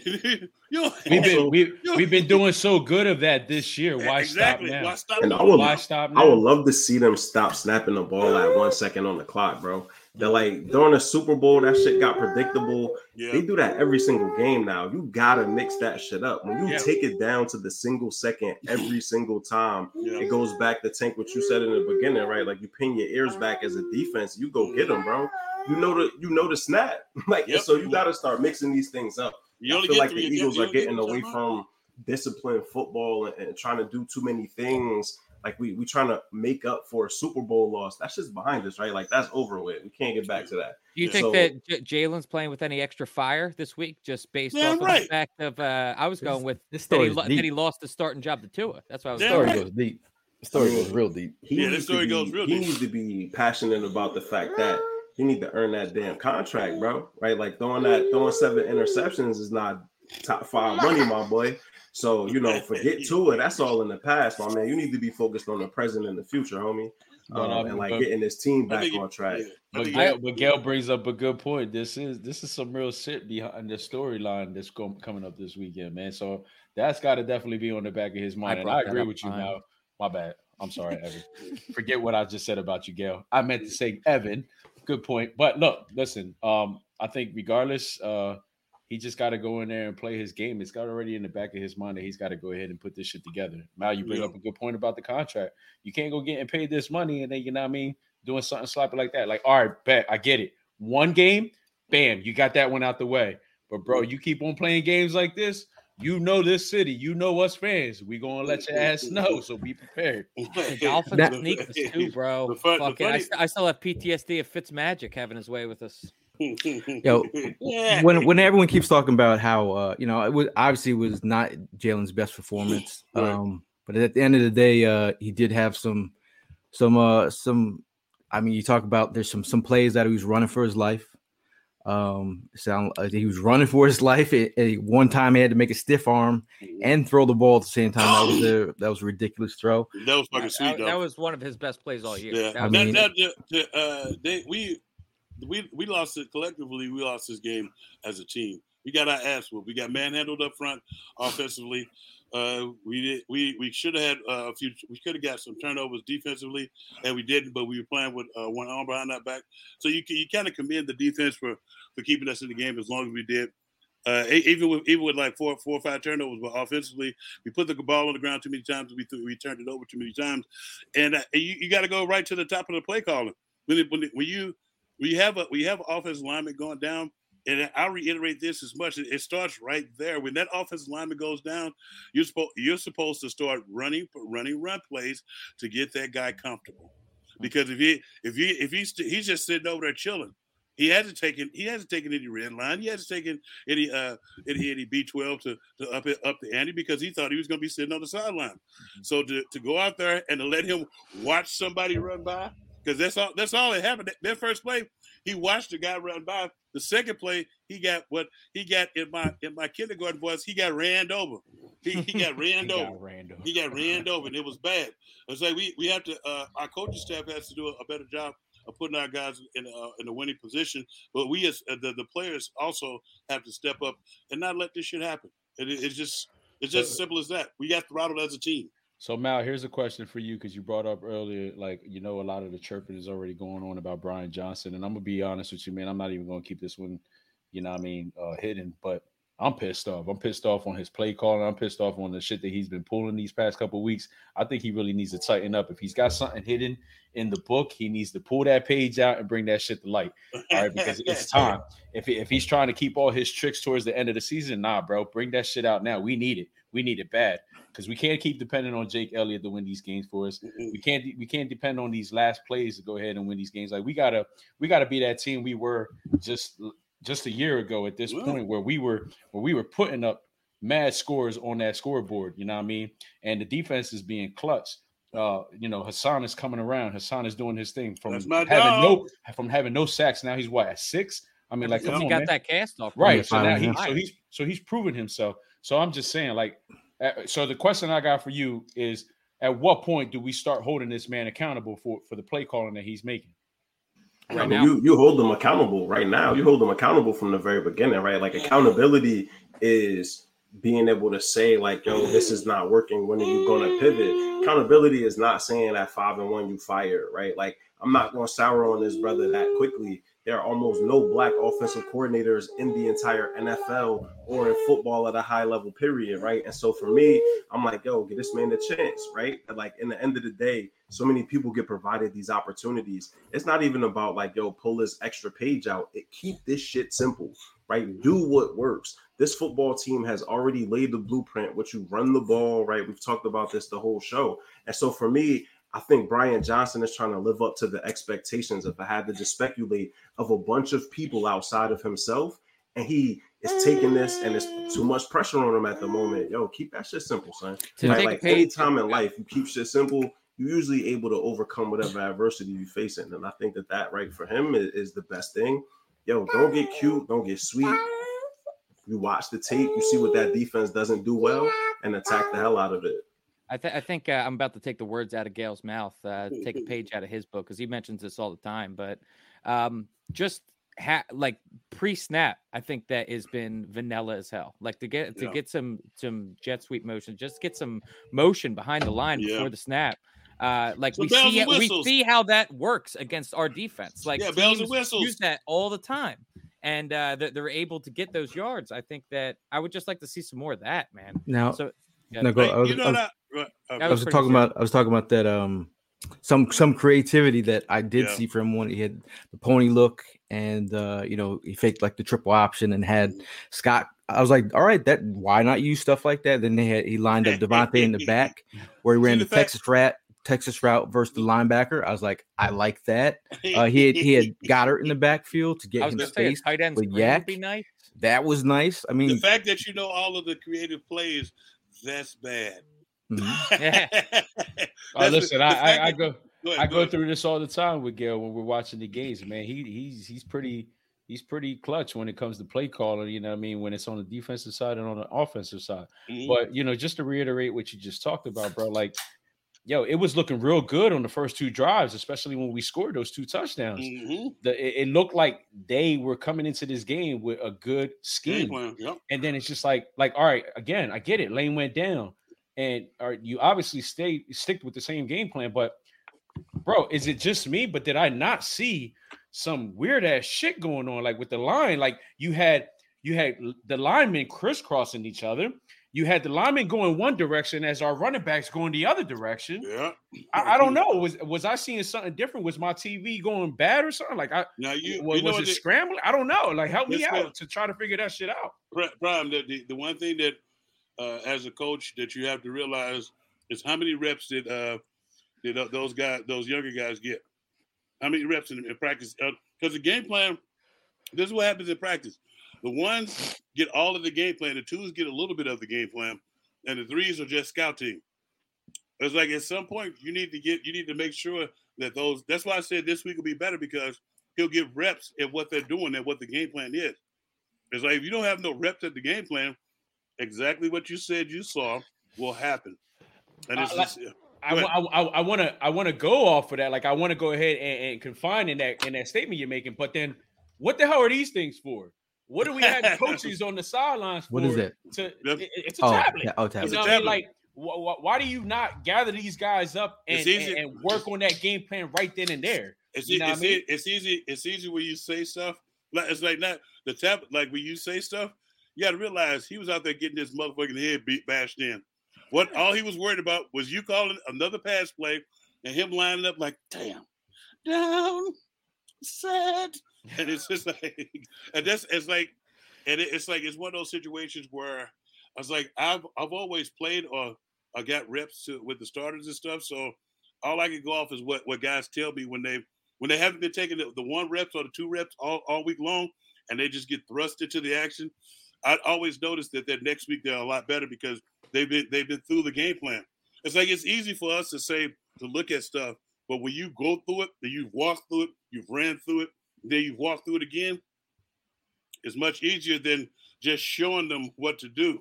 Yo, we've been we, we've been doing so good of that this year. Why exactly. stop now? Why stop and now? I would, Why stop now? I would love to see them stop snapping the ball at one second on the clock, bro. They're like during the Super Bowl, that shit got predictable. Yeah. They do that every single game now. You gotta mix that shit up. When you yeah. take it down to the single second every single time, yeah. it goes back to Tank what you said in the beginning, right? Like you pin your ears back as a defense, you go get them, bro. You know the you know the snap, like yep. so you got to start mixing these things up. You I feel like the Eagles are getting away from disciplined football and, and trying to do too many things. Like we we trying to make up for a Super Bowl loss. That's just behind us, right? Like that's over with. We can't get back to that. Do you think so, that J- Jalen's playing with any extra fire this week, just based yeah, off right. of the fact of uh, I was going with this that, he, that he lost the starting job to Tua? That's why I was. The story goes deep. The story goes real deep. He yeah, the story be, goes real deep. He needs to be passionate about the fact that you need to earn that damn contract, bro. Right? Like throwing that throwing seven interceptions is not top five money, my boy. So, you know, forget Tua. That's all in the past, my man. You need to be focused on the present and the future, homie. Um, no, no, and like but, getting this team back on track. Yeah. But, Gail, but Gail brings up a good point. This is this is some real shit behind the storyline that's going, coming up this weekend, man. So that's got to definitely be on the back of his mind. I and I agree with you now. My bad. I'm sorry, Evan. Forget what I just said about you, Gail. I meant to say Evan. Good point. But look, listen, um, I think regardless, uh, he just got to go in there and play his game. It's got already in the back of his mind that he's got to go ahead and put this shit together. Mal, you bring yeah. up a good point about the contract. You can't go getting paid this money and then, you know what I mean, doing something sloppy like that. Like, all right, bet, I get it. One game, bam, you got that one out the way. But, bro, you keep on playing games like this, you know this city. You know us fans. We going to let your ass know, so be prepared. The Dolphins that, sneak us too, bro. The fun, Fuck the it. I, I still have P T S D of Fitzmagic having his way with us. Yo, yeah. when when everyone keeps talking about how uh, you know, it was obviously it was not Jalen's best performance, right. um, but at the end of the day, uh, he did have some some uh, some. I mean, you talk about there's some some plays that he was running for his life. Um, sound like he was running for his life. It, it, one time he had to make a stiff arm and throw the ball at the same time. That was a that was a ridiculous throw. That was fucking sweet. That, that was one of his best plays all year. Yeah, that I mean, that, that, uh, they, we we we lost it collectively. We lost this game as a team. We got our ass whooped. We got manhandled up front offensively. Uh, we did. We we should have had uh, a few. We could have got some turnovers defensively, and we didn't. But we were playing with uh, one arm behind our back. So you you kind of commend the defense for, for keeping us in the game as long as we did. Uh, even with even with like four four or five turnovers, but offensively we put the ball on the ground too many times. We th- we turned it over too many times, and, uh, and you, you got to go right to the top of the play calling when it, when it, when you when you have a we have an offensive lineman going down. and I'll reiterate this as much. It starts right there. When that offensive lineman goes down, you're supposed you're supposed to start running running run plays to get that guy comfortable. Because if he if he if he's he's just sitting over there chilling, he hasn't taken he hasn't taken any red line. He hasn't taken any uh any any B twelve to to up it up the ante because he thought he was going to be sitting on the sideline. Mm-hmm. So to, to go out there and to let him watch somebody run by, because that's all that's all that happened. That, that first play, he watched the guy run by. The second play, he got what he got in my in my kindergarten voice. He got ran over. He, he got ran he over. Got ran over. He got ran over, and it was bad. It's like we we have to. Uh, our coaching staff has to do a, a better job of putting our guys in uh, in a winning position. But we as uh, the the players also have to step up and not let this shit happen. It, it, it's just it's just as simple as that. We got throttled as a team. So Mal, here's a question for you because you brought up earlier, like, you know, a lot of the chirping is already going on about Brian Johnson, and I'm gonna be honest with you, man. I'm not even gonna keep this one, you know what I mean, uh, hidden, but I'm pissed off. I'm pissed off on his play calling. I'm pissed off on the shit that he's been pulling these past couple of weeks. I think he really needs to tighten up. If he's got something hidden in the book, he needs to pull that page out and bring that shit to light. All right, because it's time. If, if he's trying to keep all his tricks towards the end of the season, nah, bro, bring that shit out now. We need it. We need it bad because we can't keep depending on Jake Elliott to win these games for us. We can't we can't depend on these last plays to go ahead and win these games. Like we gotta we gotta be that team we were just. just a year ago at this yeah. point where we were where we were putting up mad scores on that scoreboard, you know what I mean? And the defense is being clutch. Uh, you know, Hassan is coming around. Hassan is doing his thing from having dog. no from having no sacks. Now he's what, at six? I mean, like come he on, got man. that cast off. Right. So now he, so he's so he's proven himself. So I'm just saying, like, uh, so the question I got for you is at what point do we start holding this man accountable for for the play calling that he's making? Right I mean, you you hold them accountable right now. You hold them accountable from the very beginning, right? Like accountability is being able to say, like, yo, this is not working. When are you gonna pivot? Accountability is not saying at five and one you fire, right? Like, I'm not gonna sour on this brother that quickly. There are almost no black offensive coordinators in the entire N F L or in football at a high level, period, right? And so for me, I'm like, yo, give this man a chance, right? And like, in the end of the day, so many people get provided these opportunities. It's not even about like, yo, pull this extra page out. It, keep this shit simple, right? Do what works. This football team has already laid the blueprint, which you run the ball, right? We've talked about this the whole show. And so for me, I think Brian Johnson is trying to live up to the expectations, if I had to just speculate, of a bunch of people outside of himself. And he is taking this and it's too much pressure on him at the moment. Yo, keep that shit simple, son. Right? Like any time in life, you keep shit simple, you're usually able to overcome whatever adversity you're facing. And I think that that, right, for him is, is the best thing. Yo, don't get cute. Don't get sweet. You watch the tape. You see what that defense doesn't do well and attack the hell out of it. I, th- I think uh, I'm about to take the words out of Gail's mouth, uh, take a page out of his book because he mentions this all the time. But um, just ha- like pre-snap, I think that has been vanilla as hell. Like to get to yeah. get some some jet sweep motion, just get some motion behind the line yeah. before the snap. Uh, like so we see we see how that works against our defense. Like yeah, bells and whistles. Use that all the time. And uh, they're, they're able to get those yards. I think that I would just like to see some more of that, man. Now, so yeah, no, go, I was, you know I was, that, uh, I was, was talking about I was talking about that um some some creativity that I did yeah. see from him when he had the pony look and uh you know he faked like the triple option and had Scott. I was like, all right, that why not use stuff like that? Then they had he lined up Devontae in the back where he ran the, the Texas rat Texas route versus the linebacker. I was like, I like that. Uh, he had he had Goddard in the backfield to get him space with Yak. Be nice. That was nice. I mean, the fact that you know all of the creative plays, that's bad. Mm-hmm. Yeah. Oh, listen, I, I, I go, go ahead, I go, go through this all the time with Gail when we're watching the games. Man, he he's he's pretty he's pretty clutch when it comes to play calling. You know what I mean? When it's on the defensive side and on the offensive side. Mm-hmm. But you know, just to reiterate what you just talked about, bro, like. Yo, it was looking real good on the first two drives, especially when we scored those two touchdowns. Mm-hmm. The, it, it looked like they were coming into this game with a good scheme. Yep. And then it's just like, like, all right, again, I get it. Lane went down. And all right, you obviously stay stick with the same game plan. But, bro, is it just me? But did I not see some weird-ass shit going on? Like with the line, like you had you had the linemen crisscrossing each other. You had the linemen going one direction as our running backs going the other direction. Yeah. I, I don't know. Was was I seeing something different? Was my T V going bad or something? Like I now you, was, you know was it the, scrambling? I don't know. Like help me out what, to try to figure that shit out. Prime, the, the, the one thing that uh, as a coach that you have to realize is how many reps did uh did those guys, those younger guys get? How many reps in, in practice? Because uh, the game plan, this is what happens in practice. The ones get all of the game plan. The twos get a little bit of the game plan. And the threes are just scout team. It's like at some point you need to get, you need to make sure that those, that's why I said this week will be better because he'll give reps at what they're doing and what the game plan is. It's like if you don't have no reps at the game plan, exactly what you said you saw will happen. And it's uh, just, I, I, I want to I want to go off of that. Like I want to go ahead and, and confine in that in that statement you're making. But then, what the hell are these things for? What do we have coaches on the sidelines for? What is it? To, it it's a oh, tablet. Yeah, oh, tablet. You know what I mean? Like, wh- wh- why do you not gather these guys up and, and, and work on that game plan right then and there? It's, you know it's, what I mean? it's easy. It's easy when you say stuff. Like it's like not the tablet. Like when you say stuff, you got to realize he was out there getting his motherfucking head beat bashed in. What all he was worried about was you calling another pass play and him lining up like, damn, down, set. And it's just like, and that's, it's like, and it's like, it's one of those situations where I was like, I've, I've always played or I got reps to, with the starters and stuff. So all I can go off is what, what guys tell me when they, when they haven't been taking the, the one reps or the two reps all, all week long and they just get thrust into the action. I always notice that that next week they're a lot better because they've been they've been through the game plan. It's like it's easy for us to say to look at stuff, but when you go through it, then you've walked through it, you've ran through it, then you've walked through it again. It's much easier than just showing them what to do.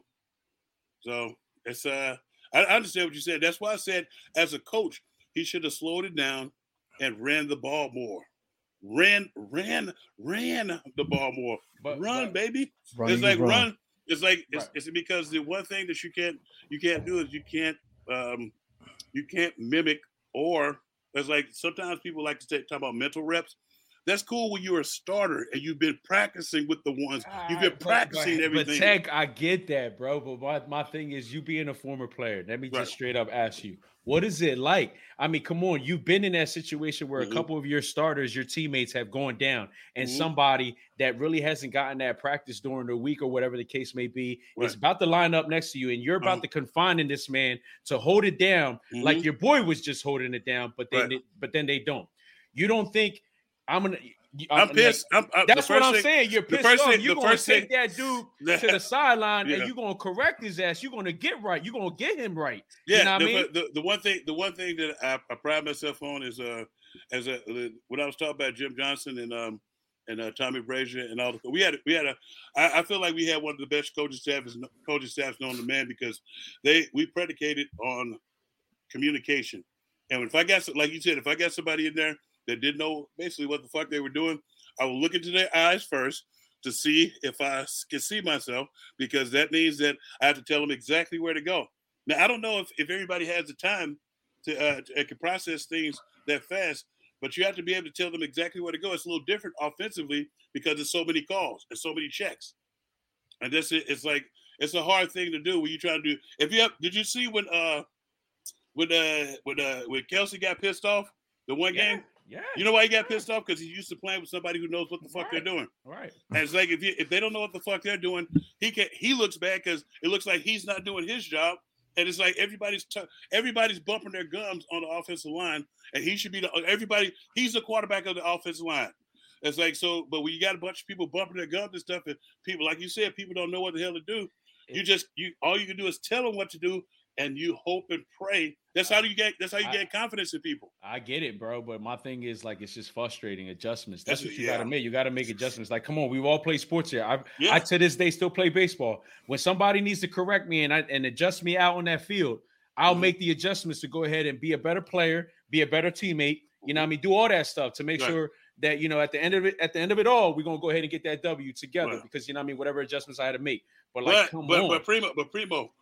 So it's uh, I understand what you said. That's why I said as a coach, he should have slowed it down and ran the ball more. Ran, ran, ran the ball more. But, run, but, baby. It's like run. run. It's like it's, right. it's because the one thing that you can't you can't do is you can't um you can't mimic or it's like sometimes people like to take, talk about mental reps. That's cool when you're a starter and you've been practicing with the ones. You've been practicing but, everything. But Tech, I get that, bro. But my, my thing is you being a former player. Let me just right. straight up ask you, what is it like? I mean, come on. You've been in that situation where mm-hmm. a couple of your starters, your teammates have gone down and mm-hmm. somebody that really hasn't gotten that practice during the week or whatever the case may be right. is about to line up next to you and you're about uh-huh. to confine in this man to hold it down mm-hmm. like your boy was just holding it down, but then, right. they, but then they don't. You don't think I'm gonna. I'm, I'm pissed. Like, I'm, I'm, that's what I'm thing, saying. You're pissed off. Thing, you're gonna take thing, that dude to the sideline yeah. and you're gonna correct his ass. You're gonna get right. You're gonna get him right. Yeah. You know what the, I mean? the, the one thing, the one thing that I, I pride myself on is uh, as a when I was talking about Jim Johnson and um and uh, Tommy Brazier and all the we had we had a I, I feel like we had one of the best coaching staffs coaching staffs known to man because they we predicated on communication. And if I got like you said, if I got somebody in there that didn't know basically what the fuck they were doing, I will look into their eyes first to see if I can see myself, because that means that I have to tell them exactly where to go. Now, I don't know if, if everybody has the time to, uh, to can process things that fast, but you have to be able to tell them exactly where to go. It's a little different offensively because there's so many calls and so many checks. And that's it. It's like, it's a hard thing to do when you try to do. If you have, did you see when, uh, when, uh, when, uh, when Kelsey got pissed off the one yeah. game? Yeah. You know why he got pissed off? Because he's used to playing with somebody who knows what the fuck right. they're doing. Right. And it's like if you, if they don't know what the fuck they're doing, he can he looks bad because it looks like he's not doing his job. And it's like everybody's t- everybody's bumping their gums on the offensive line, and he should be the everybody. He's the quarterback of the offensive line. It's like so, but when you got a bunch of people bumping their gums and stuff, and people like you said, people don't know what the hell to do. You just you all you can do is tell them what to do, and you hope and pray. That's how you get. That's how you get confidence in people. I get it, bro. But my thing is like it's just frustrating adjustments. That's, That's what you yeah. got to make. You got to make adjustments. Like, come on, we've all played sports here. I, yeah. I to this day still play baseball. When somebody needs to correct me and I, and adjust me out on that field, I'll mm-hmm. make the adjustments to go ahead and be a better player, be a better teammate. You know what I mean? Do all that stuff to make right. sure that you know at the end of it, at the end of it all, we're gonna go ahead and get that W together right. because you know what I mean. Whatever adjustments I had to make, but like, but, come but, on, but Primo, but Primo.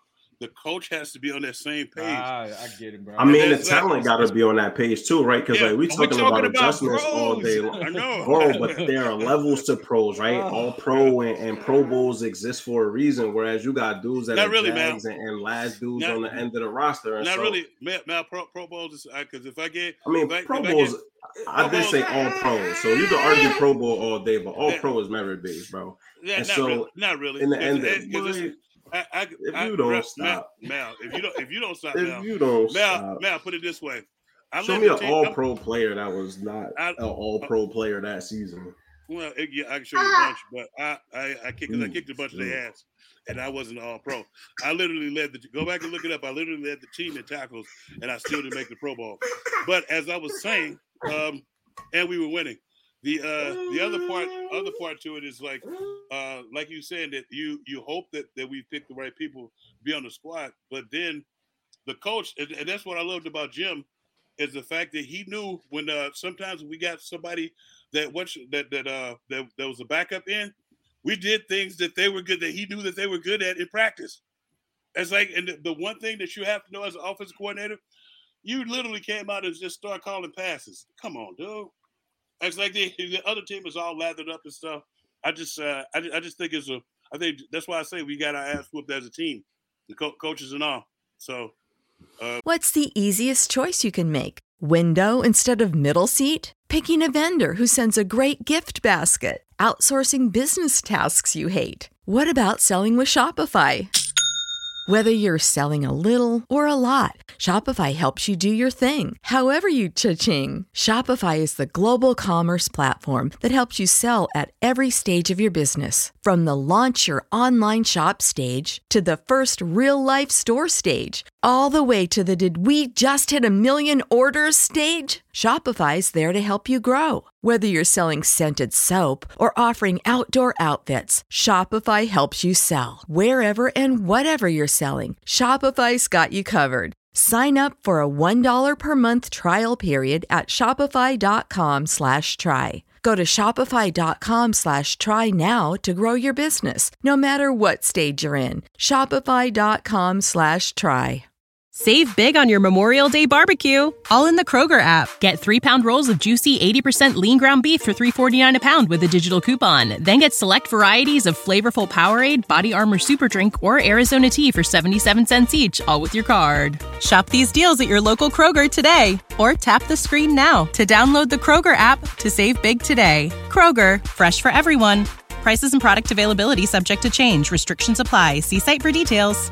The coach has to be on that same page. Ah, I get it, bro. I mean, And the that's talent got to be on that page too, right? Because Yeah, like we and we're talking, talking about about adjustments all pros. day long, I know. bro. But there are levels to pros, right? All pro and, and Pro Bowls exist for a reason. Whereas you got dudes that Not are really, man. Jags and, and last dudes Not- on the end of the roster. And Not so, really, man. man pro, pro Bowls is because if I get, I mean, if I, Pro if I Bowls. get- I, Pro did Bowls- say all pro, so you can argue Pro Bowl all day, but all Yeah. pro is merit based, bro. Yeah, And not so, really. Not really. in the Because- end, because boy, it's- I, I, if I, you don't Mal, stop. Mal, if you don't, if you don't stop, if Mal, you don't Mal, stop, Mal, put it this way. I show led me the an team- all I'm- pro player that was not I- an all pro player that season. Well, it, yeah, I can show you a bunch, but I, I, I kicked, 'cause I Mm, kicked a bunch of mm. their ass, and I wasn't all pro. I literally led the. Go back and look it up. I literally led the team in tackles, and I still didn't make the Pro Bowl. But as I was saying, um, and we were winning. The uh, the other part, other part to it is like, uh, like you saying that you you hope that that we pick the right people to be on the squad, but then the coach, and, and that's what I loved about Jim, is the fact that he knew when uh, sometimes we got somebody that what that that uh that, that was a backup in, we did things that they were good that he knew that they were good at in practice. It's like, and the, the one thing that you have to know as an offensive coordinator, you literally came out and just start calling passes. Come on, dude. It's like the, the other team is all lathered up and stuff. I just, uh, I, I just think it's a. I think that's why I say we got our ass whooped as a team, the co- coaches and all. So, uh, What's the easiest choice you can make? Window instead of middle seat? Picking a vendor who sends a great gift basket? Outsourcing business tasks you hate? What about selling with Shopify? Whether you're selling a little or a lot, Shopify helps you do your thing, however you cha-ching. Shopify is the global commerce platform that helps you sell at every stage of your business. From the launch your online shop stage to the first real-life store stage, all the way to the did we just hit a million orders stage. Shopify's there to help you grow. Whether you're selling scented soap or offering outdoor outfits, Shopify helps you sell. Wherever and whatever you're selling, Shopify's got you covered. Sign up for a one dollar per month trial period at shopify.com slash try. Go to shopify.com slash try now to grow your business, no matter what stage you're in. Shopify.com slash try. Save big on your Memorial Day barbecue, all in the Kroger app. Get three-pound rolls of juicy eighty percent lean ground beef for three forty-nine a pound with a digital coupon. Then get select varieties of flavorful Powerade, Body Armor Super Drink, or Arizona tea for seventy-seven cents each, all with your card. Shop these deals at your local Kroger today, or tap the screen now to download the Kroger app to save big today. Kroger, fresh for everyone. Prices and product availability subject to change. Restrictions apply. See site for details.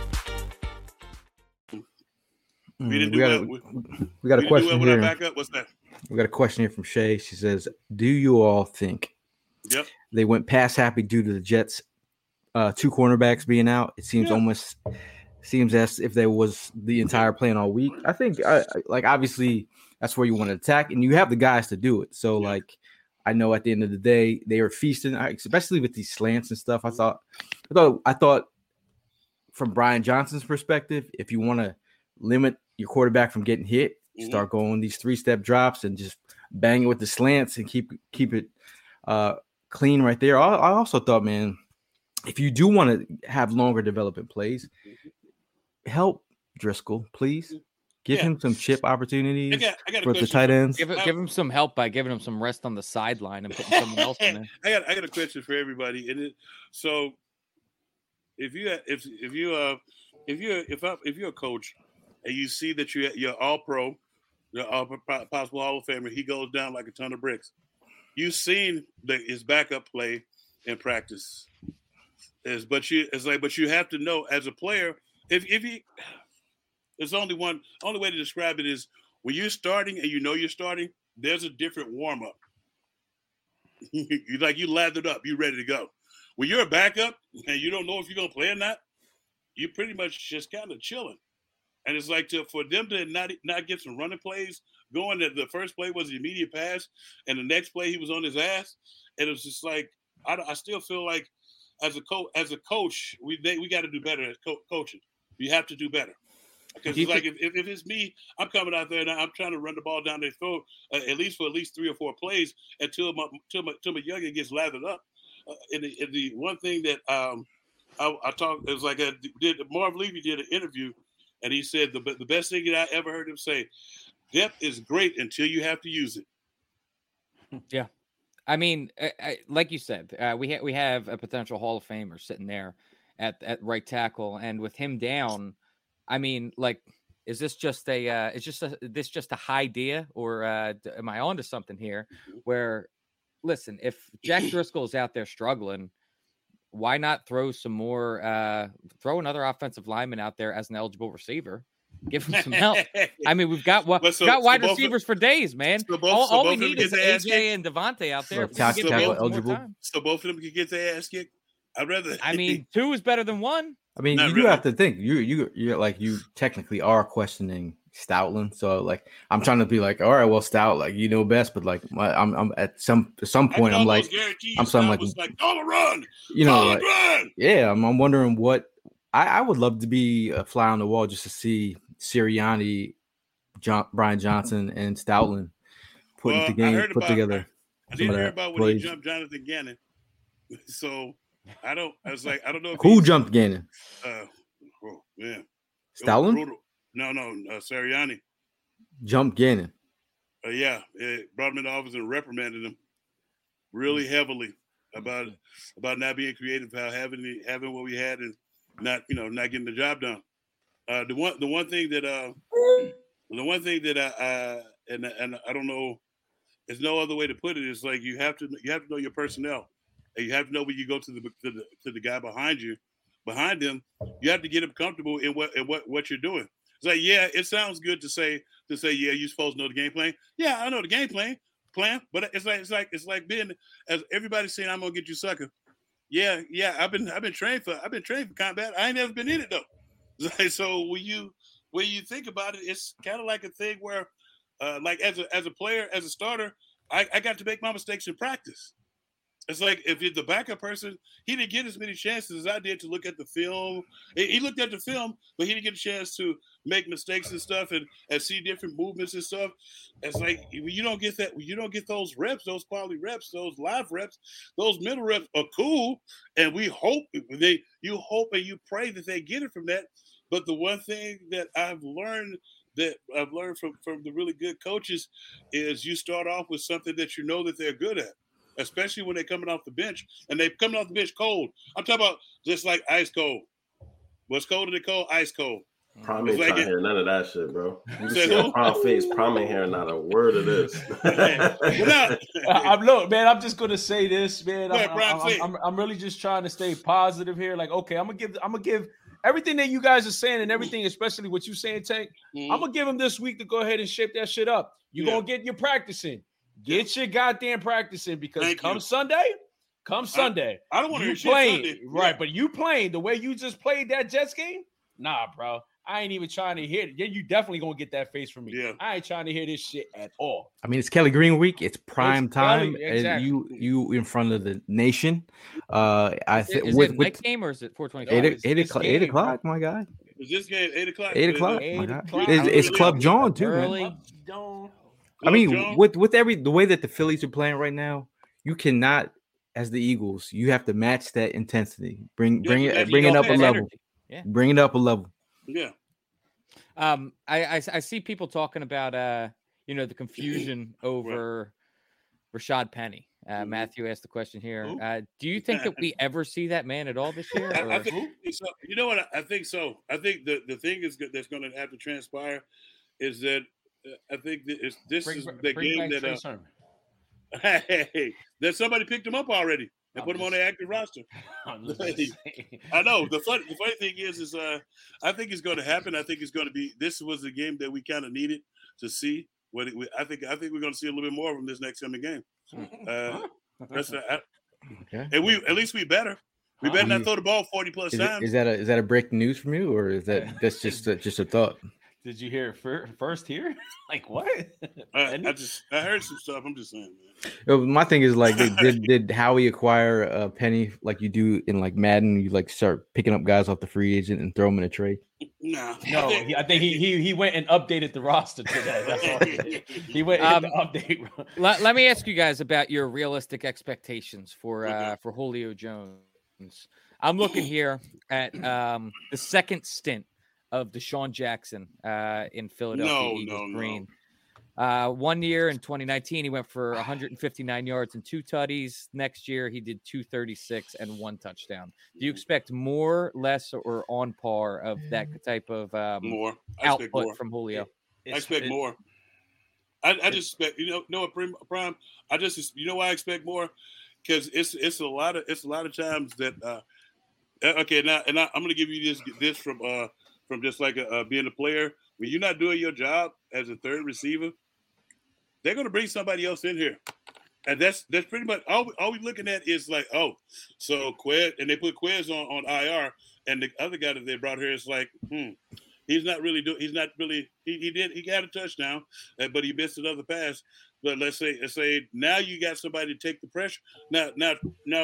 we didn't we, do got well. a, We, we got a we didn't do question well with our here. backup. What's that? We got a question here from Shay. She says, "Do you all think Yep. they went pass happy due to the Jets' uh, two cornerbacks being out? It seems Yeah. almost seems as if there was the entire plan all week. I think, I, I- like obviously, that's where you want to attack, and you have the guys to do it. So, Yeah. like, I know at the end of the day they were feasting, I- especially with these slants and stuff. I thought, I thought, I thought, from Brian Johnson's perspective, if you want to limit your quarterback from getting hit, Mhm. start going these three step drops and just bang it with the slants and keep keep it uh, clean right there. I, I also thought, man, if you do want to have longer development plays, help Driscoll, please. Give Yeah. him some chip I opportunities got, I got a for the question. tight for- ends. Give, it- give him some help by giving him some rest on the sideline and putting someone else in there. I got I got a question for everybody. And it, so if you if if you uh if you if I, if you're a coach and you see that you you're all pro, you're all po- possible Hall of Famer, he goes down like a ton of bricks. You've seen the, his backup play in practice. Is but you it's like but you have to know as a player if if he there's only one only way to describe it is when you're starting and you know you're starting, there's a different warm up. you like you lathered up, you ready to go. When you're a backup and you don't know if you're gonna play or not, you're pretty much just kind of chilling. And it's like to for them to not not get some running plays going. That the first play was the immediate pass, and the next play he was on his ass. And it was just like I, I still feel like as a coach, as a coach, we they, we got to do better as co- coaching. You have to do better. Because Do you it's like if, if, if it's me, I'm coming out there and I'm trying to run the ball down their throat uh, at least for at least three or four plays until my until my, until my youngin gets lathered up. Uh, and, the, and the one thing that um, I, I talked. It was like a did Marv Levy did an interview, and he said the the best thing that I ever heard him say, depth is great until you have to use it. Yeah, I mean, I, I, like you said, uh, we ha- we have a potential Hall of Famer sitting there at at right tackle, and with him down, I mean, like, is this just a uh, is just a, this just a high idea, or uh, am I onto something here? Where, listen, if Jack Driscoll is out there struggling, why not throw some more, uh, throw another offensive lineman out there as an eligible receiver? Give him some help. I mean, we've got what so, got wide so receivers of, for days, man. So both, all so all both we need is A J and Devontae out there. So tackle, tackle eligible. So both of them can get their ass kicked. I'd rather. I mean, two is better than one. I mean, Not you really. do have to think. You you you're like you technically are questioning Stoutland. So like, I'm trying to be like, all right, well, Stout, like you know best, but like, my, I'm I'm at some at some point, I'm like, I'm some like, like, call a run. You know, call like, run. yeah, I'm, I'm wondering what I, I would love to be a fly on the wall just to see Sirianni, John, Brian Johnson, and Stoutland putting well, the game put about, together. I, I didn't hear about when plays. he jumped Jonathan Gannon. So I don't. I was like, I don't know if who jumped Gannon. Uh, oh, man, Stoutland? No, no, uh, Sirianni jumped Gannon. Uh, yeah, it brought him in the office and reprimanded him really heavily about about not being creative, how having the, having what we had and not you know not getting the job done. Uh, the one the one thing that uh, the one thing that I uh, and and I don't know, there's no other way to put it. Is like you have to you have to know your personnel, and you have to know when you go to the to the to the guy behind you, behind them, you have to get him comfortable in what in what what you're doing. It's like, yeah, it sounds good to say to say, yeah, you're supposed to know the game plan. Yeah, I know the game plan, plan, but it's like it's like it's like being as everybody's saying, I'm gonna get you sucker. Yeah, yeah, I've been I've been trained for I've been trained for combat. I ain't never been in it though. So when you when you think about it, it's kind of like a thing where, uh, like as a as a player, as a starter, I, I got to make my mistakes in practice. It's like if you're the backup person, he didn't get as many chances as I did to look at the film. He looked at the film, but he didn't get a chance to make mistakes and stuff and, and see different movements and stuff. It's like when you don't get that, when you don't get those reps, those quality reps, those live reps, those middle reps are cool. And we hope they, you hope and you pray that they get it from that. But the one thing that I've learned that I've learned from, from the really good coaches is you start off with something that you know that they're good at. Especially when they're coming off the bench, and they're coming off the bench cold. I'm talking about just like ice cold. What's colder than cold? Ice cold. Prom ain't like trying to hear none of that shit, bro. You see a prom face, Prom ain't hearing not a word of this. I'm look, man. I'm just gonna say this, man. I'm, ahead, Brian, I'm, I'm, I'm really just trying to stay positive here. Like, okay, I'm gonna give, I'm gonna give everything that you guys are saying and everything, especially what you saying, Tank. Mm-hmm. I'm gonna give him this week to go ahead and shape that shit up. You're yeah. gonna get your practicing. Get your goddamn practicing because Thank come you. Sunday, come Sunday. I, I don't want to you hear playing, shit Sunday. Right, Yeah. but you playing the way you just played that Jets game? Nah, bro. I ain't even trying to hear it. Yeah, you definitely gonna get that face from me. Yeah. I ain't trying to hear this shit at all. I mean, it's Kelly Green week. It's prime It's time, Kelly, exactly. and you you in front of the nation. Uh, I think is with, it with night game or is it four twenty? eight, No, eight, eight o'clock. Eight o'clock, my guy. Is this game eight o'clock? Eight o'clock. Eight my guy. o'clock. It's, it's Club John too, Early. man. Don't. I mean, John? with with every the way that the Phillies are playing right now, you cannot, as the Eagles, you have to match that intensity. Bring bring Yeah, it you bring it got up a that level. energy. Yeah. Bring it up a level. Yeah. Um, I, I I see people talking about uh, you know, the confusion over Rashad Penny. Uh, Mhm. Matthew asked the question here. Who? Uh, do you think that we ever see that man at all this year? I, I or- think so. You know what? I, I think so. I think the, the thing is good that's going to have to transpire is that uh, I think that it's, this Bring, is bring the game back that Trey uh, Sermon. hey, that somebody picked him up already and I'm put him on just- the active roster. I'm just gonna say. I know the funny the funny thing is is uh I think it's going to happen. I think it's going to be this was the game that we kind of needed to see. What it, I think I think we're going to see a little bit more from this next coming game. Uh, that's I, Okay. and we at least we better. We better not You- throw the ball forty plus Is, it, times. is that a is that a breaking news from you, or is that that's just a, just a thought? Did you hear it fir- first here? Like what? I, I just I heard some stuff. I'm just saying, man. Uh, My thing is like, did did, did Howie acquire a Penny like you do in like Madden? You like start picking up guys off the free agent and throw them in a trade. Nah, No, I think- he, I think he, he he went and updated the roster today. That's all he did. He went and hit the update. let, let me ask you guys about your realistic expectations for uh, Okay. for Julio Jones. I'm looking here at um, the second stint of Deshaun Jackson uh, in Philadelphia No, Eagles no, green. Uh, one year in twenty nineteen, he went for one hundred fifty-nine yards and two tutties. Next year, he did two thirty-six and one touchdown. Do you expect more, less, or on par of that type of um, more I expect output more. from Julio? I expect it- more. I, I just expect you know know what Prim- Prime. I just you know why I expect more because it's it's a lot of it's a lot of times that uh, okay now and I, I'm going to give you this this from uh from just like a, uh, being a player when you're not doing your job as a third receiver, they're going to bring somebody else in here. And that's that's pretty much all, we, all we're looking at is like, oh, so Quez, and they put Quez on, on I R, and the other guy that they brought here is like, hmm, he's not really doing, he's not really, he, he did, he got a touchdown, uh, but he missed another pass. But let's say, let's say now you got somebody to take the pressure. Now, now, now,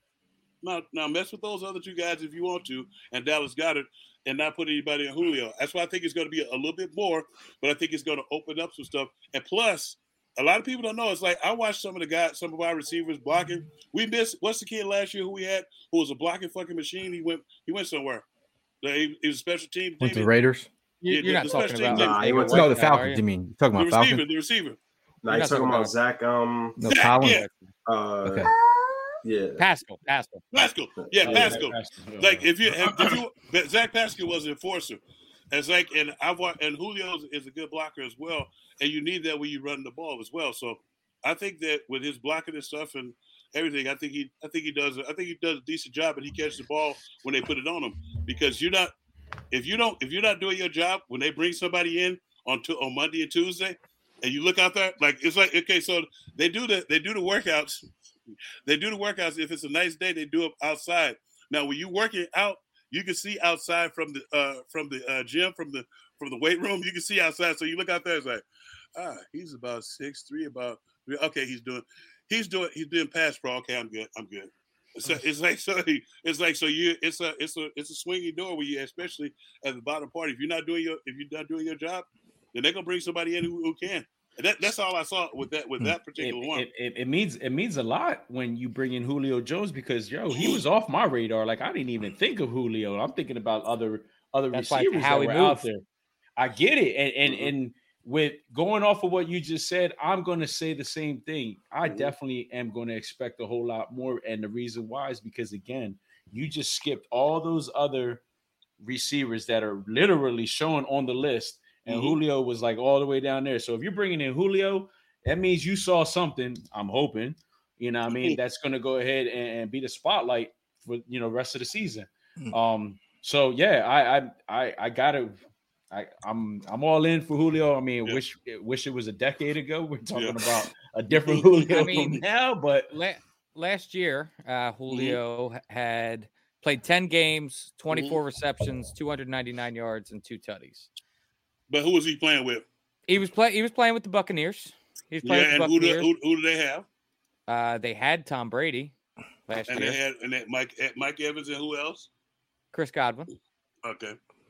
now, now mess with those other two guys if you want to, and Dallas got it, and not put anybody in Julio. That's why I think it's going to be a, a little bit more, but I think it's going to open up some stuff. And plus, a lot of people don't know. It's like I watched some of the guys, some of our receivers blocking. We missed what's the kid last year who we had who was a blocking fucking machine. He went he went somewhere. He, he was a special team. Went to team. the Raiders. You're, you're the not special talking about team Nah, like, he went to- No, the are Falcons. you? You mean you're talking The about receiver, Falcons? the receiver. Nah, You're you not talking talking about about- Zach? Um, No, Zach, Collins. yeah. uh, Okay. yeah. Pascal, Pascal. Pascal. Yeah, Oh, Pascal. Pascal. Like if you if you but Zach Pascal was an enforcer. As like and I've wa- and Julio is a good blocker as well. And you need that when you run the ball as well. So I think that with his blocking and stuff and everything, I think he I think he does I think he does a decent job and he catches the ball when they put it on him. Because you're not if you don't if you're not doing your job when they bring somebody in on to, on Monday and Tuesday and you look out there, like it's like okay, so they do the they do the workouts. They do the workouts. If it's a nice day, they do it outside. Now, when you working out, you can see outside from the uh, from the uh, gym, from the from the weight room. You can see outside. So you look out there, it's like, ah, he's about six three, about okay. He's doing, he's doing, he's doing pass pro. Okay, I'm good. I'm good. So it's like so. It's like so. You, it's a, it's a, it's a swinging door where you, especially at the bottom part. If you're not doing your, if you're not doing your job, then they're gonna bring somebody in who, who can. And that, that's all I saw with that with that particular it, one. It, it, it means it means a lot when you bring in Julio Jones because yo, he was off my radar. Like I didn't even think of Julio. I'm thinking about other other That's like receivers how that he were moves. out there. I get it, and and Mhm. and with going off of what you just said, I'm going to say the same thing. I Mhm. definitely am going to expect a whole lot more, and the reason why is because again, you just skipped all those other receivers that are literally shown on the list. And Mhm. Julio was like all the way down there. So if you're bringing in Julio, that means you saw something. I'm hoping, you know, what I mean, that's going to go ahead and, and be the spotlight for you know rest of the season. Um, so yeah, I I I, I gotta, I I'm I'm all in for Julio. I mean, Yeah. wish wish it was a decade ago. We're talking Yeah. about a different Julio I mean, now, but La- last year, uh, Julio h- had played ten games, twenty-four receptions, two hundred ninety-nine yards, and two tutties. But who was he playing with? He was play. He was playing with the Buccaneers. He was playing Yeah, with and the who do, Buccaneers. who, who do they have? Uh, they had Tom Brady last And year. they had and that Mike Mike Evans and who else? Chris Godwin. Okay.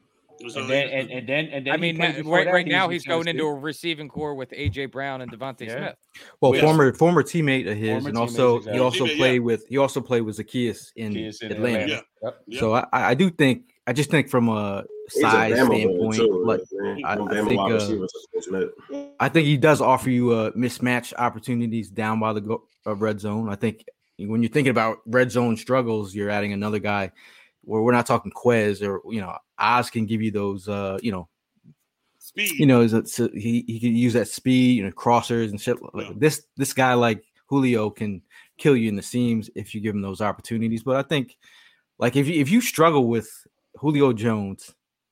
So and then they- and, and then and then I he mean, played na- before right, that, right he now was he's with going Tennessee. into a receiving core with A J Brown and Devontae Yeah. Smith. Well, Yes. former former teammate of his, Former and teammates, also exactly. he also Teammate, yeah. played with he also played with Zacchaeus in Kids in Atlanta. Atlanta. Yeah. Yep. Yeah. So I, I do think I just think from a He's a size Bama player, standpoint, too, like man. I- Them I Bama think, wide uh, receivers are supposed to- I think he does offer you uh, mismatch opportunities down by the go- uh, red zone. I think when you're thinking about red zone struggles, you're adding another guy where we're not talking Quez or you know Oz can give you those uh, you know Speed. you know is it, so he he can use that speed, you know crossers and shit. Like Yeah. this this guy like Julio can kill you in the seams if you give him those opportunities. But I think like if you if you struggle with Julio Jones,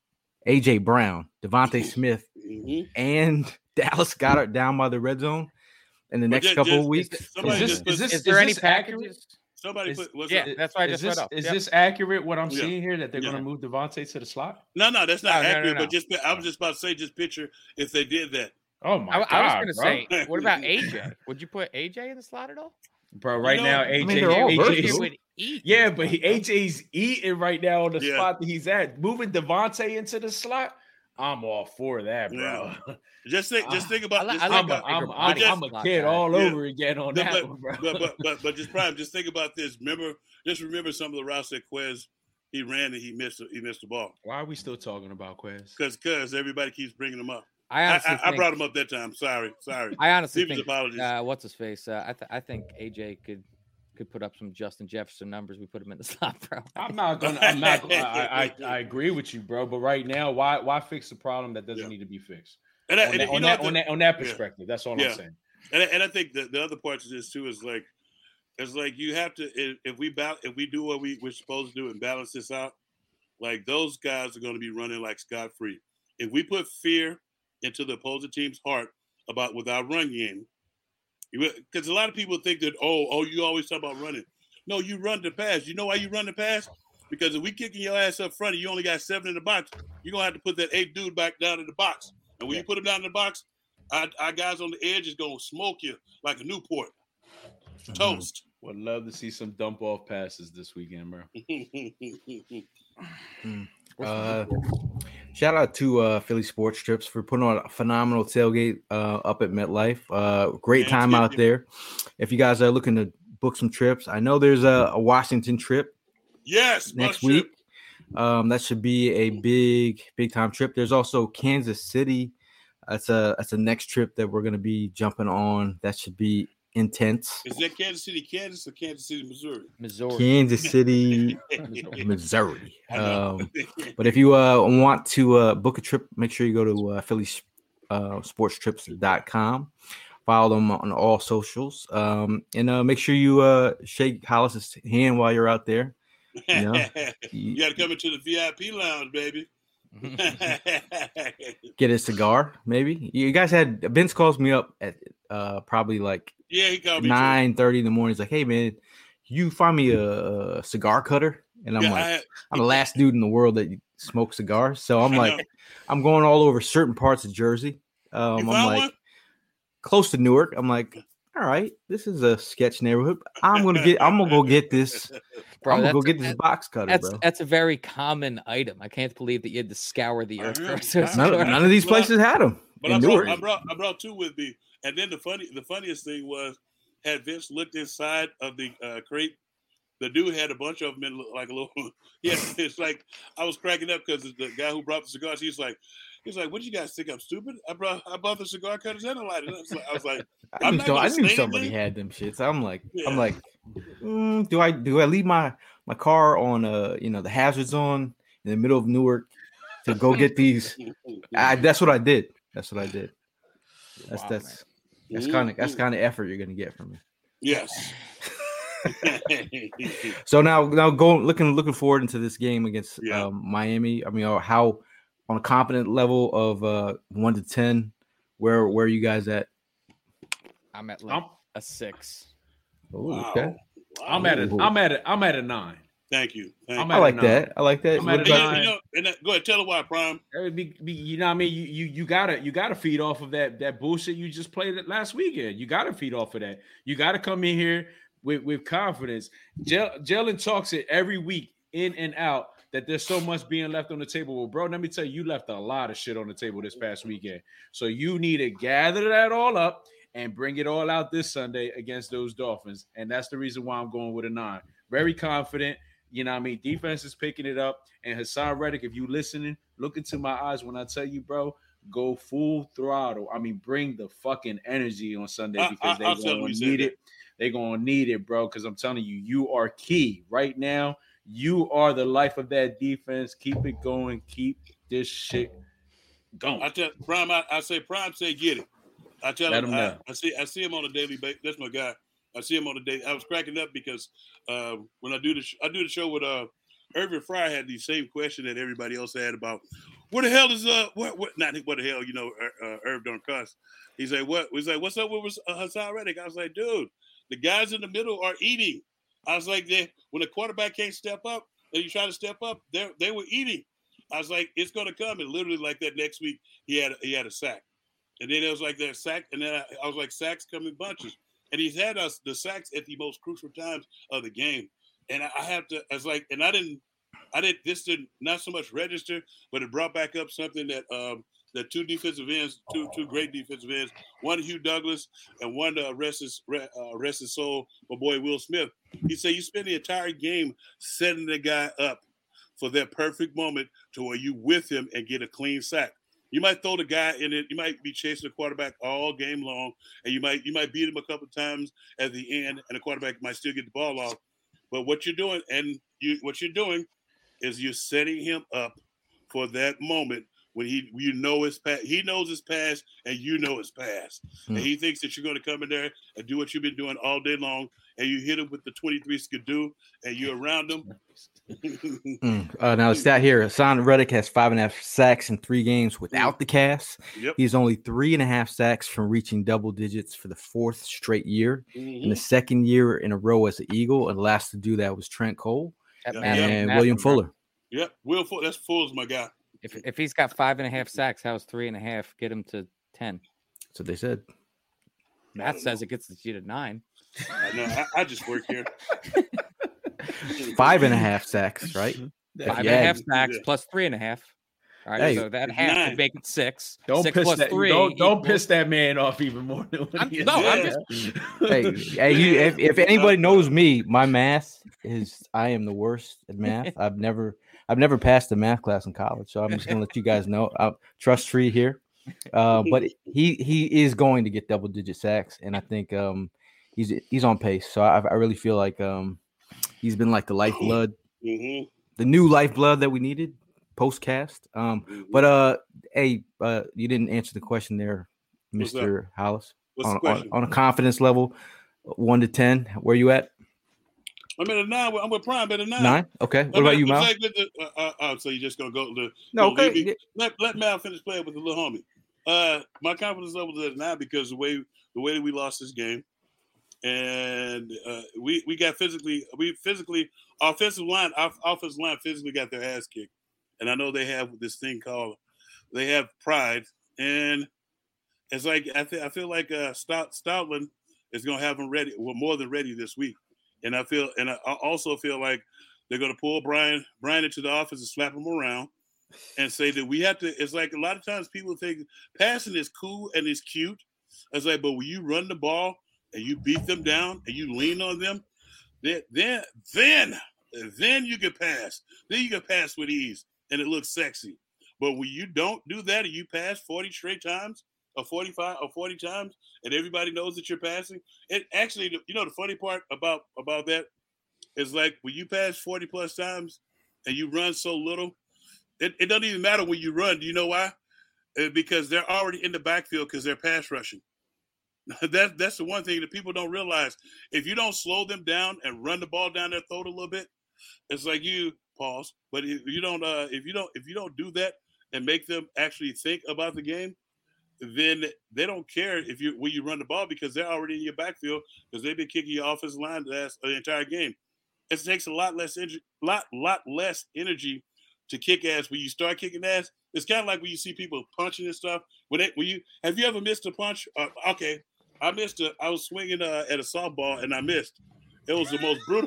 A J Brown, Devontae Smith, Mhm. and Dallas Goddard down by the red zone in the next just- couple just- of weeks. is- somebody Is this just put- is this Is there is any this accurate? packages? Somebody is- put what's Yeah, up? that's why I Is just this read off. is Yep. this accurate? What I'm Yeah. seeing here that they're Yeah. going to move Devontae to the slot? No, no, that's not No, no, no, accurate. no. But just I was just about to say, just picture if they did that. Oh my I, god! I was going to bro. say, what about A J? Would you put A J in the slot at all? bro. Right know, now, I A J, mean, they're all A J versatile. would eat. yeah, but he, A J's eating right now on the Yeah. spot that he's at. Moving Devontae into the slot, I'm all for that, bro. Yeah. Just think, just think about. I, just I think like about I'm, bigger I'm, body I'm a slot kid guy. all Yeah. over again on No, that but, one, bro. but, but but but just Prime, just think about this. Remember, just remember some of the routes that Quez he ran and he missed he missed the ball. Why are we still talking about Quez? Because because everybody keeps bringing him up. I I, honestly I, I think, brought him up that time. Sorry, sorry. I honestly Deepest think apologies. uh, what's his face? Uh, I th- I think A J could could put up some Justin Jefferson numbers. We put him in the slot, bro. I'm not gonna. I'm not. I, I I agree with you, bro. But right now, why why fix a problem that doesn't Yeah. need to be fixed? and I, On and that, you on know that, the- on that on that yeah. perspective, that's all Yeah. I'm saying. And I, and I think the, the other part of this too is like, it's like you have to if, if we bal- if we do what we we're supposed to do and balance this out, like those guys are going to be running like scot free. If we put fear into the opposing team's heart about with our run game, because a lot of people think that oh oh you always talk about running. No, you run the pass. You know why you run the pass? Because if we kicking your ass up front and you only got seven in the box, you're gonna have to put that eight dude back down in the box. And when Yeah. you put him down in the box, our, our guys on the edge is gonna smoke you like a Newport. Toast. Would love to see some dump off passes this weekend, bro. Uh, shout out to uh, Philly Sports Trips for putting on a phenomenal tailgate uh, up at MetLife. Uh, great Yeah, time it's good, out yeah. there. If you guys are looking to book some trips, I know there's a, a Washington trip Yes, next must week. Um, that should be a big, big time trip. There's also Kansas City. That's a that's a next trip that we're gonna be jumping on. That should be intense. Is that Kansas City, Kansas, or Kansas City, Missouri? Missouri. Kansas City, Missouri. I know. Um, but if you uh, want to uh, book a trip, make sure you go to uh, Philly uh, sports trips dot com. Follow them on all socials. Um, and uh, make sure you uh, shake Hollis's hand while you're out there. You know, you got to come into the V I P lounge, baby. get a cigar, maybe. You guys had Vince calls me up at uh, probably like Yeah, he called me. too. nine thirty in the morning. He's like, "Hey man, you find me a, a cigar cutter?" And I'm Yeah, like, I had- I'm the last dude in the world that smokes cigars. So I'm I like, know. I'm going all over certain parts of Jersey. Um, You I'm found like one? close to Newark. I'm like, all right, this is a sketch neighborhood. I'm gonna get. I'm gonna go get this. Bro, I'm gonna go that's- get this that- box cutter, That's bro. that's a very common item. I can't believe that you had to scour the I earth know. for a cigar. None, of- none of these Well, places had them. But I in brought, Newark. I brought, I brought two with me. And then the funny, the funniest thing was, had Vince looked inside of the uh, crate, the dude had a bunch of them in like a little. Yeah, it's like I was cracking up because the guy who brought the cigars, he's like, he's like, "What you guys think I'm stupid? I brought, I bought the cigar cutters and a lighter." I was like, I was like I I'm knew, not so- I gonna knew say somebody anything. had them shits. I'm like, Yeah. I'm like, mm, do I do I leave my my car on uh you know the hazards on in the middle of Newark to go get these? I, that's what I did. That's what I did. That's Wow, that's that's kind of that's kind of effort you're gonna get from me. Yes. So now now going looking looking forward into this game against Yeah. um, Miami. I mean, uh, how on a confident level of uh one to ten, where where are you guys at? I'm at like I'm, a six. Ooh, Wow. okay. I'm at a. Ooh. I'm at a. I'm at a nine. Thank you. Thank I'm you. I at a like nine. that. I like that. I'm What at a And about- you, you nine. know, and that, go ahead, tell her why, Prime. It would be, be- you know what I mean? You, you you gotta you gotta feed off of that that bullshit you just played it last weekend. You gotta feed off of that. You gotta come in here with, with confidence. Jell- Jalen talks it every week in and out that there's so much being left on the table. Well, bro, let me tell you, you left a lot of shit on the table this past weekend. So you need to gather that all up and bring it all out this Sunday against those Dolphins. And that's the reason why I'm going with a nine. Very confident. You know what I mean? Defense is picking it up. And Hassan Reddick, if you listening, look into my eyes when I tell you, bro, go full throttle. I mean, bring the fucking energy on Sunday I- because I- I'll they're tell him going you to said need that. it. They're going to need it, bro, because I'm telling you, you are key right now. You are the life of that defense. Keep it going. Keep this shit going. I tell Prime, I, I say Prime, say get it. I tell Let him, him I, know. I see, I see him on a daily basis. That's my guy. I see him on a daily. I was cracking up because uh, when I do the, sh- I do the show with uh, Irvin Fry had the same question that everybody else had about what the hell is uh, what, what, not what the hell, you know, uh, uh, Irv don't cuss. He's like, what? He's like, what's up with uh, Hassan Reddick? I was like, dude, the guys in the middle are eating. I was like, they when the quarterback can't step up and you try to step up, they they were eating. I was like, it's gonna come, and literally like that next week, he had he had a sack, and then it was like that sack, and then I, I was like, sacks come in bunches, and he's had us the sacks at the most crucial times of the game, and I, I have to, I was like, and I didn't, I did this did not so much register, but it brought back up something that um, that two defensive ends, two two great defensive ends, one Hugh Douglas and one uh, rest his uh, rest his soul, my boy Will Smith. He said you spend the entire game setting the guy up for that perfect moment to where you with him and get a clean sack. You might throw the guy in it. You might be chasing the quarterback all game long, and you might you might beat him a couple of times at the end, and the quarterback might still get the ball off. But what you're doing, and you what you're doing, is you're setting him up for that moment when he you know his pass. He knows his pass, and you know his pass, hmm. and he thinks that you're going to come in there and do what you've been doing all day long, and you hit him with the twenty-three skidoo, and you're around him. mm. uh, now, the stat here, Hassan Reddick has five and a half sacks in three games without the cast. Yep. He's only three and a half sacks from reaching double digits for the fourth straight year. Mm-hmm. In the second year in a row as an Eagle, and the last to do that was Trent Cole That and matters. William Matters, Fuller. Yep, Will Fuller. That's Fuller's my guy. If if he's got five and a half sacks, how's three and a half get him to ten? That's what they said. Math says it gets you to nine. I know. I, I just work here. Five and a half sacks, right? Five and a half sacks yeah. plus three and a half. All right, Hey, so that half nine. would make it six. Don't six piss plus that. three. Don't, don't equals- piss that man off even more. Than what I'm, he is. no, I'm Yeah. just Hey, hey, you, if, if anybody knows me, my math is I am the worst at math. I've never I've never passed a math class in college, so I'm just gonna let you guys know. I'm trust free here. Uh, but he he is going to get double digit sacks, and I think um he's he's on pace. So I, I really feel like um he's been like the lifeblood, Mm-hmm. the new lifeblood that we needed post cast. Um, but uh, hey, uh, you didn't answer the question there, What's Mister Hollis. What's On, the on, question? on a confidence level, one to ten, where you at? I'm at a nine. I'm with Prime at a nine. Nine. Okay. What I'm about at- you, I'm Mal? like with the- uh, uh, uh, so you're just gonna go to No, gonna leave okay. me? Let let Mal finish playing with the little homie. Uh, my confidence level is at nine because the way the way that we lost this game, and uh, we we got physically we physically offensive line our offensive line physically got their ass kicked, and I know they have this thing called they have pride, and it's like I th- I feel like uh, Stout Stoutland is gonna have them ready, well more than ready this week, and I feel and I also feel like they're gonna pull Brian Brian into the office and slap him around. And say that we have to. It's like a lot of times people think passing is cool and it's cute. It's like, but when you run the ball and you beat them down and you lean on them, then then then, then you can pass. Then you can pass with ease and it looks sexy. But when you don't do that and you pass forty straight times or forty-five or forty times and everybody knows that you're passing, it actually, you know, the funny part about about that is like when you pass forty plus times and you run so little. It, it doesn't even matter when you run. Do you know why? Uh, because they're already in the backfield because they're pass rushing. that, that's the one thing that people don't realize. If you don't slow them down and run the ball down their throat a little bit, it's like you pause. But if you don't, uh, if you don't, if you don't do that and make them actually think about the game, then they don't care if you when you run the ball because they're already in your backfield because they've been kicking your offensive line the, last, the entire game. It takes a lot less, lot, lot less energy to kick ass. When you start kicking ass, it's kind of like when you see people punching and stuff. When they, when you have you ever missed a punch? Uh, okay, I missed a. I was swinging uh, at a softball and I missed. It was the most brutal.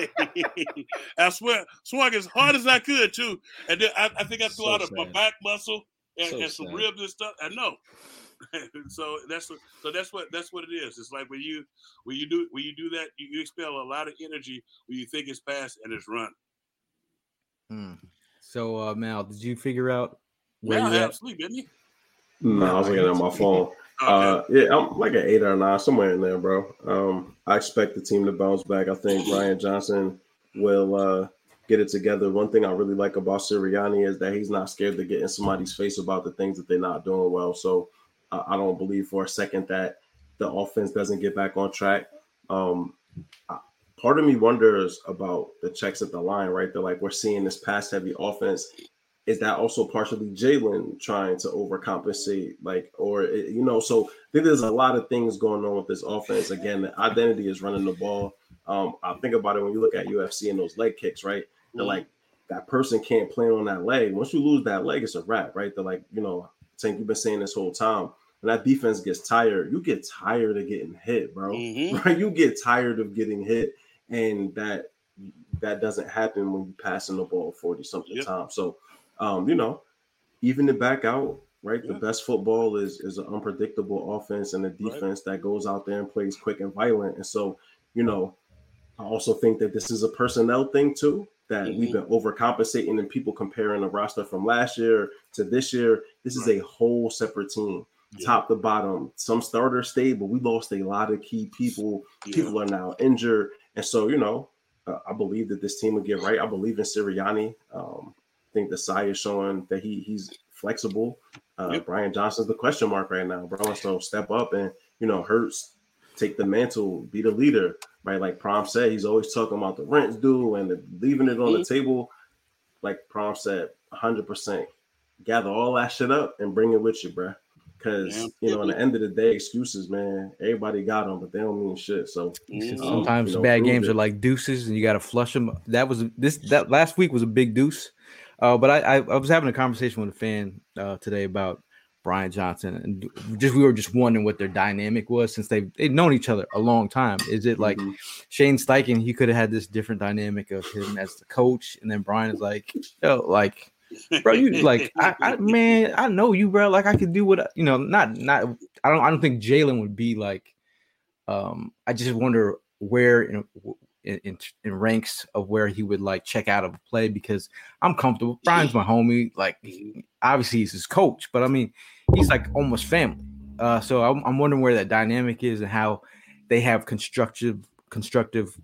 I swear, swung as hard as I could too, and then I, I think I threw So out of sad. my back muscle and, So and some sad. ribs and stuff. I know. so that's what. So that's what. That's what it is. It's like when you when you do when you do that, you, you expel a lot of energy when you think it's passed and it's run. Hmm. So, uh, Mal, did you figure out where Mal you have at? sleep, didn't he? No, I was looking at my phone. Okay. Uh, yeah, I'm like an eight or a nine, somewhere in there, bro. Um, I expect the team to bounce back. I think Brian Johnson will uh, get it together. One thing I really like about Sirianni is that he's not scared to get in somebody's face about the things that they're not doing well. So uh, I don't believe for a second that the offense doesn't get back on track. Um, I, part of me wonders about the checks at the line, right? They're like, we're seeing this pass-heavy offense. Is that also partially Jalen trying to overcompensate? Like, or, you know, so I think there's a lot of things going on with this offense. Again, the identity is running the ball. Um, I think about it when you look at U F C and those leg kicks, right? They're like, that person can't plan on that leg. Once you lose that leg, it's a wrap, right? They're like, you know, Tank, you've been saying this whole time. When that defense gets tired, you get tired of getting hit, bro. Mhm. Right? You get tired of getting hit. And that that doesn't happen when you're passing the ball forty something Yep. times. So, um, you know, even to back out, right? Yeah. The best football is is an unpredictable offense and a defense right. that goes out there and plays quick and violent. And so, you know, I also think that this is a personnel thing too, that mm-hmm. we've been overcompensating and people comparing the roster from last year to this year. This is right. a whole separate team, yeah. top to bottom. Some starters stayed, but we lost a lot of key people. Yeah. People are now injured. And so, you know, uh, I believe that this team will get right. I believe in Sirianni. Um, I think the Sai is showing that he he's flexible. Uh, yep. Brian Johnson's the question mark right now, bro. So step up and, you know, Hurts, take the mantle, be the leader, right? Like Prom said, he's always talking about the rent's due and the, leaving it on the table. Like Prom said, one hundred percent gather all that shit up and bring it with you, bro. Because, yeah. you know, at the end of the day, excuses, man, everybody got them, but they don't mean shit. So um, sometimes you know, bad games it. are like deuces and you got to flush them. That was this, that last week was a big deuce. Uh, but I, I, I was having a conversation with a fan uh, today about Brian Johnson, and just we were just wondering what their dynamic was since they've they've known each other a long time. Is it like mm-hmm. Shane Steichen? He could have had this different dynamic of him as the coach, and then Brian is like, yo, like, bro, you like, I, I man, I know you, bro. Like, I could do what you know. Not, not. I don't. I don't think Jalen would be like. Um, I just wonder where in, in in ranks of where he would like check out of a play because I'm comfortable. Brian's my homie. Like, obviously he's his coach, but I mean. He's like almost family. Uh, so I'm, I'm wondering where that dynamic is and how they have constructive constructive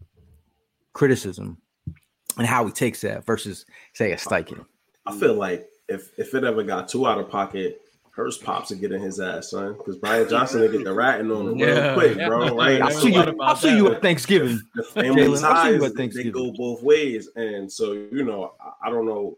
criticism and how he takes that versus, say, a Steichen. I feel like if if it ever got too out of pocket, Hurts pops would get in his ass, son. Because Brian Johnson would get the ratting on him yeah, real quick, yeah. bro. Right? I'll see you, I'll see you at Thanksgiving. The family Jalen, ties, Thanksgiving. They go both ways. And so, you know, I, I don't know.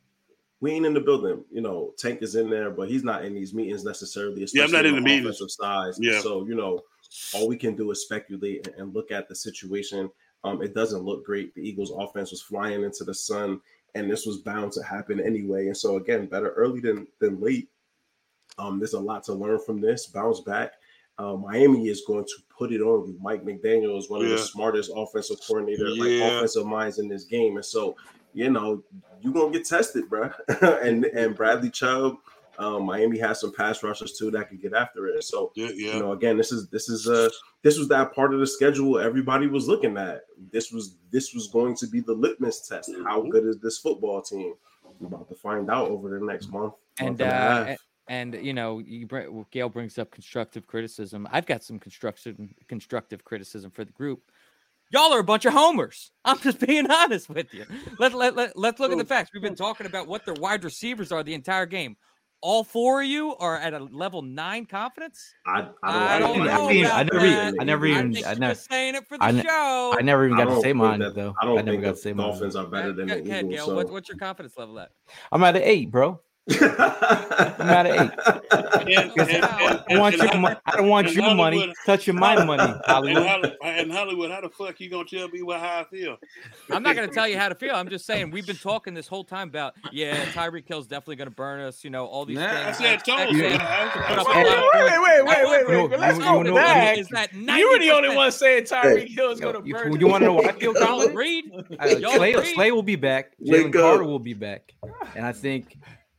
We ain't in the building, you know. Tank is in there, but he's not in these meetings necessarily. Yeah, I'm not in the meetings. Offensive size. Yeah. So you know, all we can do is speculate and, and look at the situation. Um, it doesn't look great. The Eagles' offense was flying into the sun, and this was bound to happen anyway. And so again, better early than than late. Um, there's a lot to learn from this. Bounce back. Uh, Miami is going to put it on you. Mike McDaniel is one yeah. of the smartest offensive coordinators, yeah. like offensive minds in this game, and so. You know, you're going to get tested, bro. and and Bradley Chubb, um, Miami has some pass rushers, too, that can get after it. So, yeah, yeah. you know, again, this is this is uh, this was that part of the schedule everybody was looking at. This was this was going to be the litmus test. How good is this football team? We're about to find out over the next month. And, month and, uh, and, and, you know, you bring, Gail brings up constructive criticism. I've got some constructive, constructive criticism for the group. Y'all are a bunch of homers. I'm just being honest with you. Let, let, let, let's look at the facts. We've been talking about what their wide receivers are the entire game. All four of you are at a level nine confidence? I, I don't, I don't know. I, mean, I never even, I never even, I, I never, just saying it for the I ne- show. I never even got to say mine, that, though. I don't I never think got to say mine. Dolphins are better than the Eagles. Gail, so. what, what's your confidence level at? I'm at an eight, bro. I'm at an eight. And, and, and, I want your money. I don't want your money touching my money. Hollywood. And, and Hollywood, how the fuck you gonna tell me what how I feel? I'm not gonna tell you how to feel. I'm just saying we've been talking this whole time about yeah, Tyreek Hill's definitely gonna burn us. You know all these nah, things. I said told you. Wait, wait, wait, wait, wait. Let's go back. Is that you were the only one saying Tyreek Hill's gonna burn. You, you want to know what I feel? Y'all agreed. Slay, Slay will be back. Jalen Carter will be back, and I think.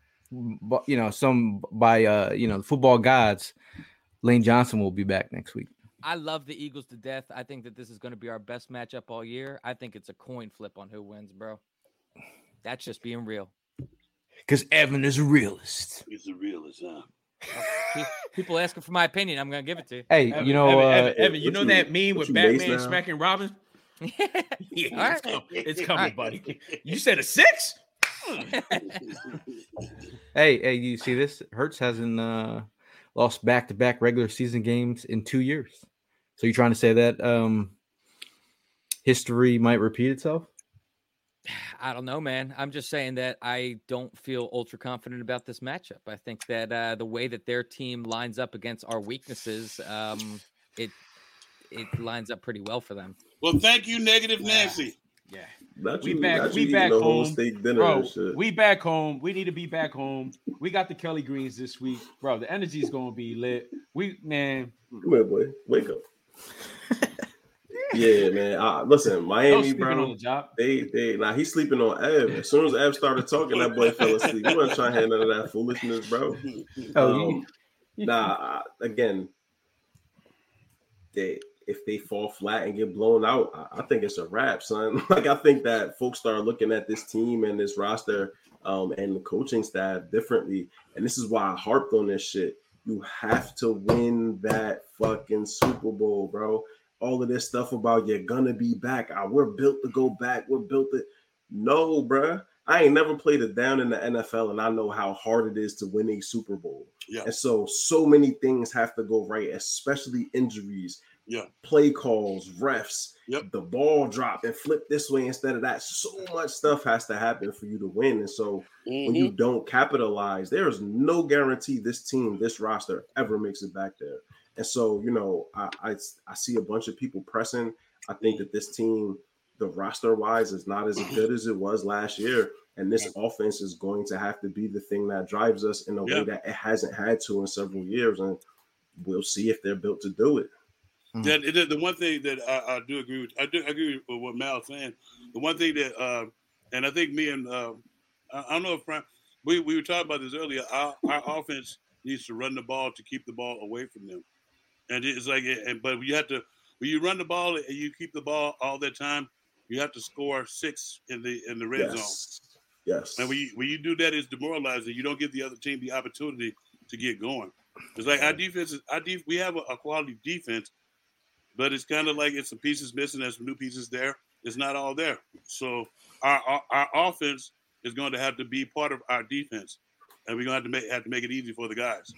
But you know, some by uh, you know, the football gods, Lane Johnson will be back next week. I love the Eagles to death. I think that this is going to be our best matchup all year. I think it's a coin flip on who wins, bro. That's just being real. Because Evan is a realist. He's a realist, huh? People asking for my opinion. I'm going to give it to you. Hey, Evan, you know, Evan, uh, Evan, Evan you know that meme with Batman smacking Robin? yeah, it's, right. coming. It's coming, right. buddy. You said a six? hey, hey, you see this? Hurts hasn't uh, lost back-to-back regular season games in two years. So you're trying to say that um, history might repeat itself? I don't know, man. I'm just saying that I don't feel ultra confident about this matchup. I think that uh, the way that their team lines up against our weaknesses, um, it it lines up pretty well for them. Well, thank you, Negative Nancy. Yeah, not we you, back. We back home, bro. We back home. We need to be back home. We got the Kelly Greens this week, bro. The energy is gonna be lit. We man, come here, boy. Wake up. Yeah, man. Uh, listen, Miami, bro. On the job. They, they. Now he's sleeping on Ev. As soon as Ev started talking, that boy fell asleep. He wasn't trying to hear none of that foolishness, bro. Oh, Um, nah. Again, they if they fall flat and get blown out, I, I think it's a wrap, son. Like I think that folks start looking at this team and this roster um, and the coaching staff differently. And this is why I harped on this shit. You have to win that fucking Super Bowl, bro. All of this stuff about you're gonna be back. Ah, we're built to go back. We're built to. No, bro. I ain't never played it down in the N F L, and I know how hard it is to win a Super Bowl. Yeah. And so, so many things have to go right, especially injuries. Yeah. Play calls, refs, yep. the ball drop and flip this way instead of that. So much stuff has to happen for you to win. And so mm-hmm. when you don't capitalize, there is no guarantee this team, this roster ever makes it back there. And so, you know, I, I, I see a bunch of people pressing. I think that this team, the roster wise, is not as good as it was last year. And this yeah. offense is going to have to be the thing that drives us in a yeah. way that it hasn't had to in several years. And we'll see if they're built to do it. Mm-hmm. That the one thing that I, I do agree with, I do agree with what Mal's saying. The one thing that, uh, and I think me and uh, I, I don't know if Frank, we we were talking about this earlier. Our, our offense needs to run the ball to keep the ball away from them, and it's like, and but you have to when you run the ball and you keep the ball all that time, you have to score six in the in the red yes. zone. Yes, and when you when you do that, it's demoralizing. You don't give the other team the opportunity to get going. It's like our defense is our def, we have a, a quality defense. But it's kind of like it's some pieces missing. There's some new pieces there. It's not all there. So our, our our offense is going to have to be part of our defense, and we're going to have to make have to make it easy for the guys.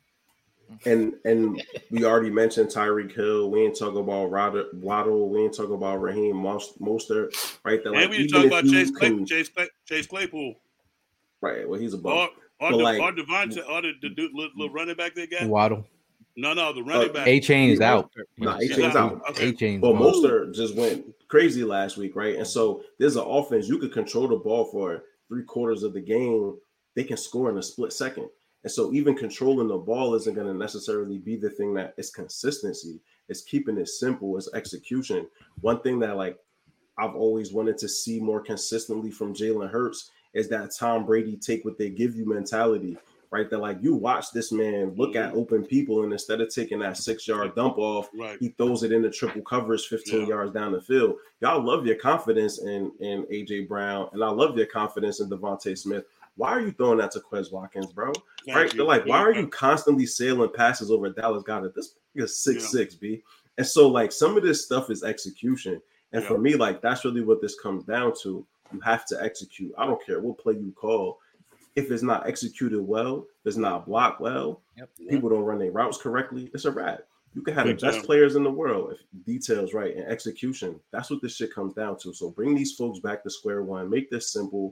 And and we already mentioned Tyreek Hill. We ain't talking about Waddle. We ain't talking about Raheem Mostert. Right there. And like, we didn't talk about Chase Claypool. Chase, Clay, Chase Claypool. Right. Well, he's a ball. Or, or, the, like, or Devontae, or the, the, the little, little running back they got. Waddle. No, no, the running uh, back. A-Chain is out. No, A-Chain's out. out. Okay. A-Chain. But Mostert just went crazy last week, right? And so there's an offense. You could control the ball for three quarters of the game. They can score in a split second. And so even controlling the ball isn't going to necessarily be the thing that is consistency. It's keeping it simple. It's execution. One thing that like I've always wanted to see more consistently from Jalen Hurts is that Tom Brady take what they give you mentality. Right, that like you watch this man look mm-hmm. at open people, and instead of taking that six-yard dump off, right. he throws it into triple coverage fifteen yeah. yards down the field. Y'all love your confidence in, in A J Brown, and I love your confidence in Devontae Smith. Why are you throwing that to Quez Watkins, bro? Thank right? You. They're like, why yeah. are you constantly sailing passes over Dallas Goedert? This is six six, yeah. B. And so like some of this stuff is execution. And yeah. for me, like that's really what this comes down to. You have to execute. I don't care what play you call. If it's not executed well, if it's not blocked well, yep. people don't run their routes correctly, it's a wrap. You can have the best players in the world if details right and execution. That's what this shit comes down to. So bring these folks back to square one, make this simple,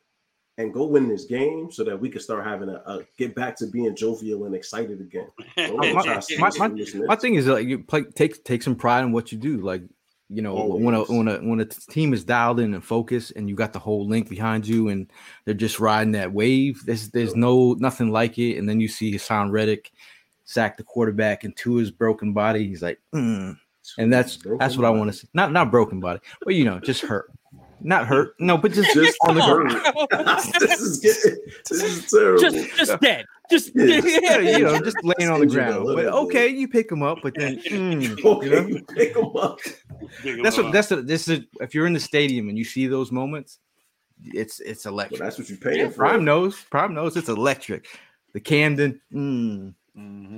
and go win this game so that we can start having a, a get back to being jovial and excited again. my, my, my, my thing is like you play, take take some pride in what you do. Like you know, Always. when a when a when a team is dialed in and focused, and you got the whole link behind you, and they're just riding that wave. There's there's no nothing like it. And then you see Hassan Reddick sack the quarterback into his broken body. He's like, mm. and that's broken that's what body. I want to see. Not not broken body, but you know, just hurt. Not hurt. No, but just, just on the ground. this is getting, this is terrible. Just, just dead. Just, yeah, yeah, you know, just laying on the ground. But okay, you pick him up, but then mm, okay, you, know? you pick him up. That's what. That's the. This is if you're in the stadium and you see those moments, it's it's electric. Well, that's what you pay yeah, for. Prime knows. Prime knows it's electric. The Camden. Mm, mm-hmm.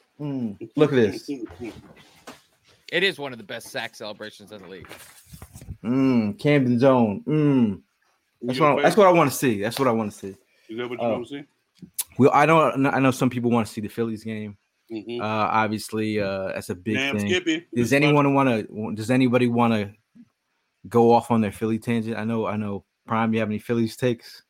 mm, look at this. It is one of the best sack celebrations in the league. Mm, Camden Zone. Mm. That's what. I, that's what I want to see. That's what I want to see. Is that what you uh, want to see? Well, I don't. I know some people want to see the Phillies game. Mm-hmm. Uh, obviously, uh, that's a big Damn thing. Skippy. Does anyone want to? Does anybody want to go off on their Philly tangent? I know. I know. Prime, you have any Phillies takes?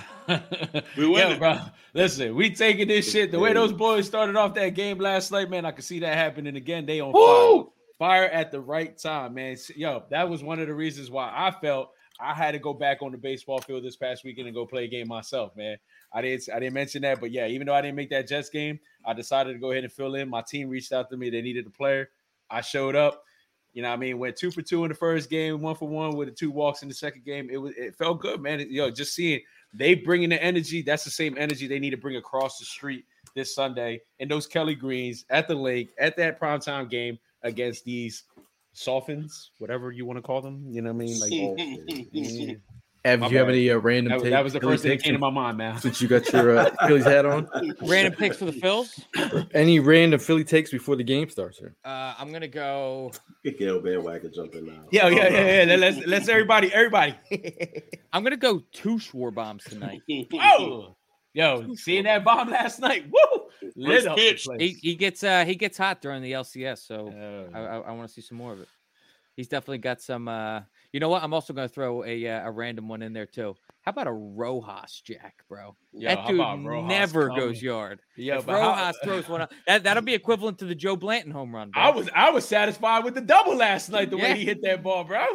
we win, Yo, bro. Listen, we taking this shit. The way those boys started off that game last night, man, I could see that happening again. They on Woo! fire. Fire at the right time, man. Yo, that was one of the reasons why I felt I had to go back on the baseball field this past weekend and go play a game myself, man. I didn't I didn't mention that, but yeah, even though I didn't make that Jets game, I decided to go ahead and fill in. My team reached out to me. They needed a player. I showed up. You know what I mean? Went two for two in the first game, one for one with the two walks in the second game. It was it felt good, man. It, yo, just seeing they bringing the energy. That's the same energy they need to bring across the street this Sunday in those Kelly Greens at the lake at that primetime game against these Softens, whatever you want to call them. You know what I mean? Like, oh, Ev, do you have any uh, random that, take, that was the Philly first thing that takes came to my mind, man. Since you got your uh, Phillies hat on? Random picks for the Phils? Any random Philly takes before the game starts, sir? Uh, I'm going to go. Get Gail bandwagon jumping now. Yeah, yeah, yeah, yeah. Let's, let's everybody, everybody. I'm going to go two Schwar bombs tonight. Oh, yo, seeing that bomb last night. Woo! Lit up the place. He, he, gets, uh, he gets hot during the L C S, so uh, I, I, I want to see some more of it. He's definitely got some. Uh, you know what? I'm also going to throw a uh, a random one in there too. How about a Rojas Jack, bro? Yo, that dude never coming? goes yard. Yo, if but Rojas how, throws one, up, that that'll be equivalent to the Joe Blanton home run. Bro. I was I was satisfied with the double last night. The Yeah. way he hit that ball, bro.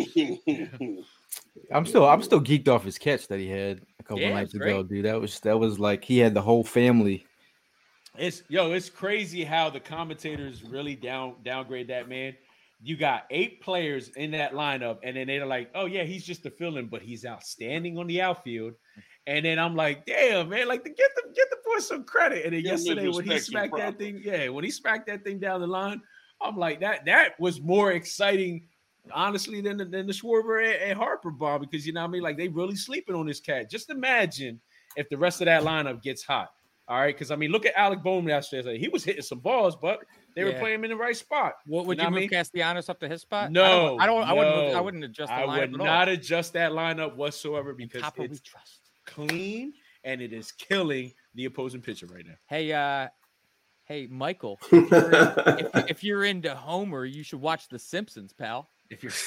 I'm still I'm still geeked off his catch that he had a couple Yeah, nights it's ago, great. dude. That was that was like he had the whole family. It's yo, it's crazy how the commentators really down downgrade that man. You got eight players in that lineup, and then they're like, "Oh yeah, he's just a fill-in, but he's outstanding on the outfield." And then I'm like, "Damn, man! Like, to get the get the boy some credit." And then Give him his yesterday when he respect and smacked that proper. thing, yeah, when he smacked that thing down the line, I'm like, that that was more exciting, honestly, than the, than the Schwarber and, and Harper bomb, because you know what I mean, like they really sleeping on this cat. Just imagine if the rest of that lineup gets hot. All right, because I mean, look at Alec Bowman yesterday. He was hitting some balls, but they were Yeah. playing him in the right spot. What would You you, know what I move mean? Castellanos up to his spot? No, I don't. I, don't, I wouldn't. Move, I no. wouldn't adjust the I lineup would at not all. adjust that lineup whatsoever And because Papa we it's trust. clean and it is killing the opposing pitcher right now. Hey, uh, hey, Michael. If you're, in, if, if you're into Homer, you should watch The Simpsons, pal. If you're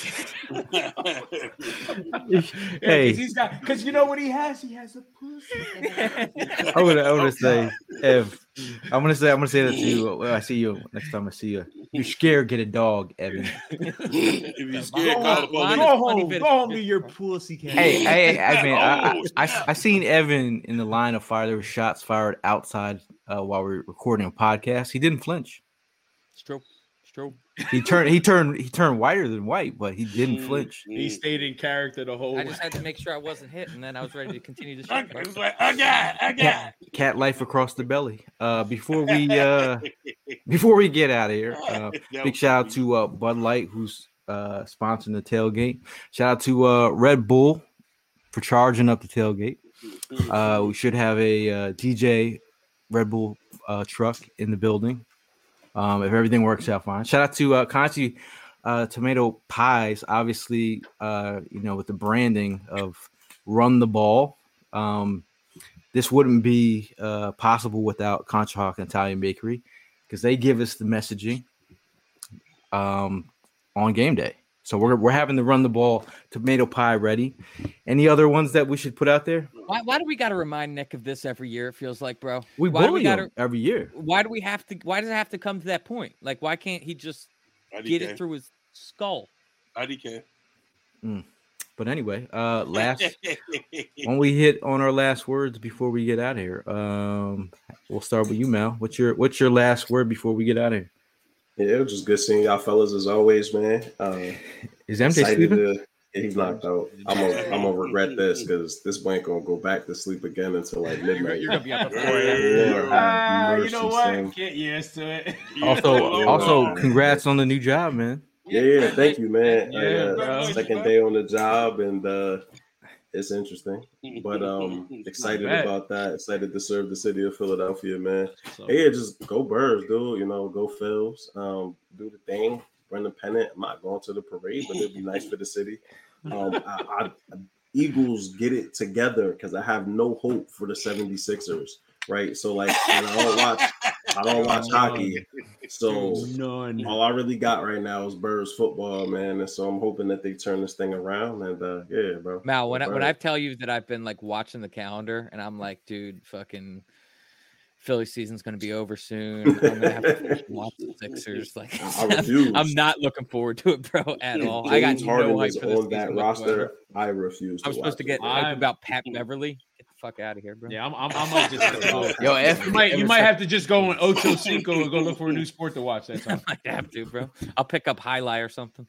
Hey. he's got because you know what he has? He has a pussy. I would I would say, Ev. I'm gonna say I'm gonna say that to you. When I see you next time I see you. You're scared, get a dog, Evan. If you're scared, Go call the home, police. go home, go home to your pussy cat. Hey, hey, hey, man, I, Oh, I, I, I seen Evan in the line of fire. There were shots fired outside uh, while we were recording a podcast. He didn't flinch. It's true. It's true. He turned, he turned, he turned whiter than white, but he didn't Mm, flinch. He stayed in character the whole I way. just had to make sure I wasn't hit, and then I was ready to continue the show. It was like, I got, I got. Cat, cat life across the belly. Uh, before we, uh, before we get out of here, uh, That big was shout out funny. to uh, Bud Light, who's uh, sponsoring the tailgate. Shout out to uh, Red Bull for charging up the tailgate. Uh, we should have a uh, D J Red Bull uh, truck in the building um, if everything works out fine. Shout out to uh, Conti uh, Tomato Pies, obviously, uh, you know, with the branding of Run the Ball. Um, this wouldn't be uh, possible without Contra Hawk and Italian Bakery because they give us the messaging um, on game day. So we're we're having the Run the Ball tomato pie ready. Any other ones that we should put out there? Why, why do we got to remind Nick of this every year? It feels like, bro. We why do bully we gotta, him every year. Why do we have to? Why does it have to come to that point? Like, why can't he just get it through his skull? I D K. Mm. But anyway, uh, last when we hit on our last words before we get out of here, um, we'll start with you, Mal. What's your what's your last word before we get out of here? Yeah, it was just good seeing y'all fellas as always, man. Uh, Is M J excited sleeping? to- yeah, he's knocked out. I'm gonna I'm gonna regret this because this boy ain't gonna go back to sleep again until like midnight. You're gonna be up at four Lord have Ah, you mercy, know what? son. Get used to it. Also, Yeah. also, congrats on the new job, man. Yeah, yeah, thank you, man. Yeah, I, uh, bro. second day on the job, and uh, it's interesting. But um, excited bad. about that. Excited to serve the city of Philadelphia, man. So, Hey, yeah, just go Birds, dude. You know, go Phils. Um, do the thing. Run the pennant. I'm not going to the parade, but it'd be nice for the city. Um, I, I, Eagles get it together because I have no hope for the seventy-sixers, right? So like, and I don't watch, I don't watch hockey, so none. all I really got right now is Birds football, man. And so I'm hoping that they turn this thing around. And uh, yeah, bro. Mal, when I, when I Birds. tell you that I've been like watching the calendar and I'm like, dude, fucking Philly season's gonna be over soon. I'm gonna have to fucking watch the Sixers. Like, I refuse. I'm not looking forward to it, bro, at all. I got James no Harden hype is for this on that season roster. whatsoever. I refuse. To I'm supposed to watch get it. hype I'm- about Pat Beverly. Get the fuck out of here, bro. Yeah, I'm, I'm, I might just go. Yo, F, you might, you might have to just go on Ocho Cinco and go look for a new sport to watch that time. I might have to, bro. I'll pick up Highlight or something.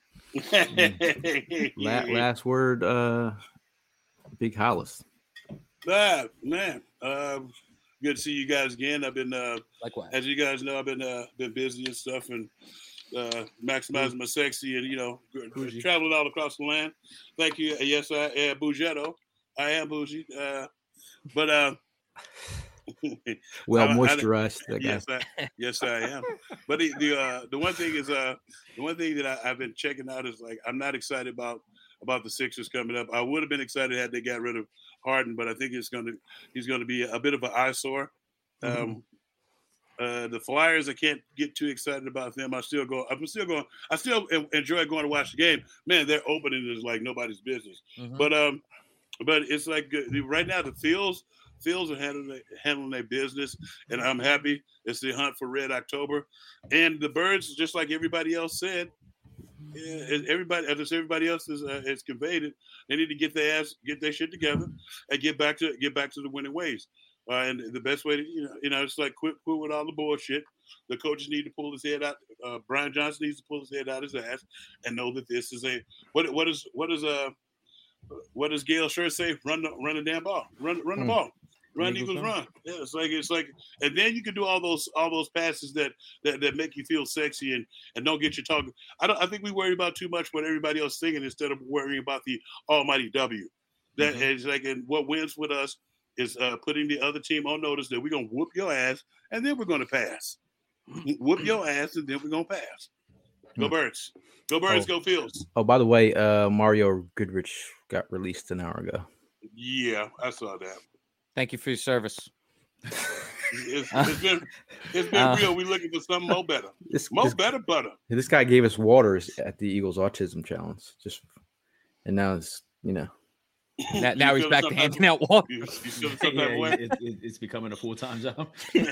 La- last word, uh, Big Hollis. Ah, man, uh, good to see you guys again. I've been, uh, Likewise. as you guys know, I've been uh, been busy and stuff, and uh, maximizing my sexy, and you know, Bougie. traveling all across the land. Thank you. Yes, I am Bougetto. I am bougie, uh, but uh, Well I- I- moisturized. that guy. yes, I, yes, I am. But the the, uh, the one thing is, uh, the one thing that I, I've been checking out is like I'm not excited about about the Sixers coming up. I would have been excited had they got rid of Harden, but I think it's going to he's going to be a bit of an eyesore. Um, uh, the Flyers, I can't get too excited about them. I still go. I'm still going. I still en- enjoy going to watch the game. Man, their opening is like nobody's business. Mhm. But um, but it's like uh, right now the Fields Fields are handling handling their business, and I'm happy. It's the hunt for Red October, and the Birds, just like everybody else said. Yeah, and everybody, as everybody else is uh, has conveyed it, they need to get their ass, get their shit together, and get back to get back to the winning ways. Uh, and the best way to, you know, you know, it's like quit, quit with all the bullshit. The coaches need to pull his head out. Uh, Brian Johnson needs to pull his head out his ass and know that this is a what what is what is uh what does Gail Sure say? Run the run the damn ball, run run the Hmm. ball. Run Eagles Eagles run. run. Yeah, it's like it's like, and then you can do all those all those passes that that, that make you feel sexy and, and don't get you talking. I don't. I think we worry about too much what everybody else is thinking instead of worrying about the almighty W. That Mhm. is like, and what wins with us is uh, putting the other team on notice that we're gonna whoop your ass and then we're gonna pass. Whoop your ass and then we're gonna pass. Go Hmm. Birds. Go Birds. Oh. Go Fields. Oh, by the way, uh, Mario Goodrich got released an hour ago. Yeah, I saw that. Thank you for your service. It's, it's been it's been Uh, real. We looking for something more better. This, More this, better butter. this guy gave us waters at the Eagles Autism Challenge. Just and now it's you know Now, now he's feeling back some to type handing of- out water. You, you feeling some Yeah, type of way? it, it, it's becoming a full time job.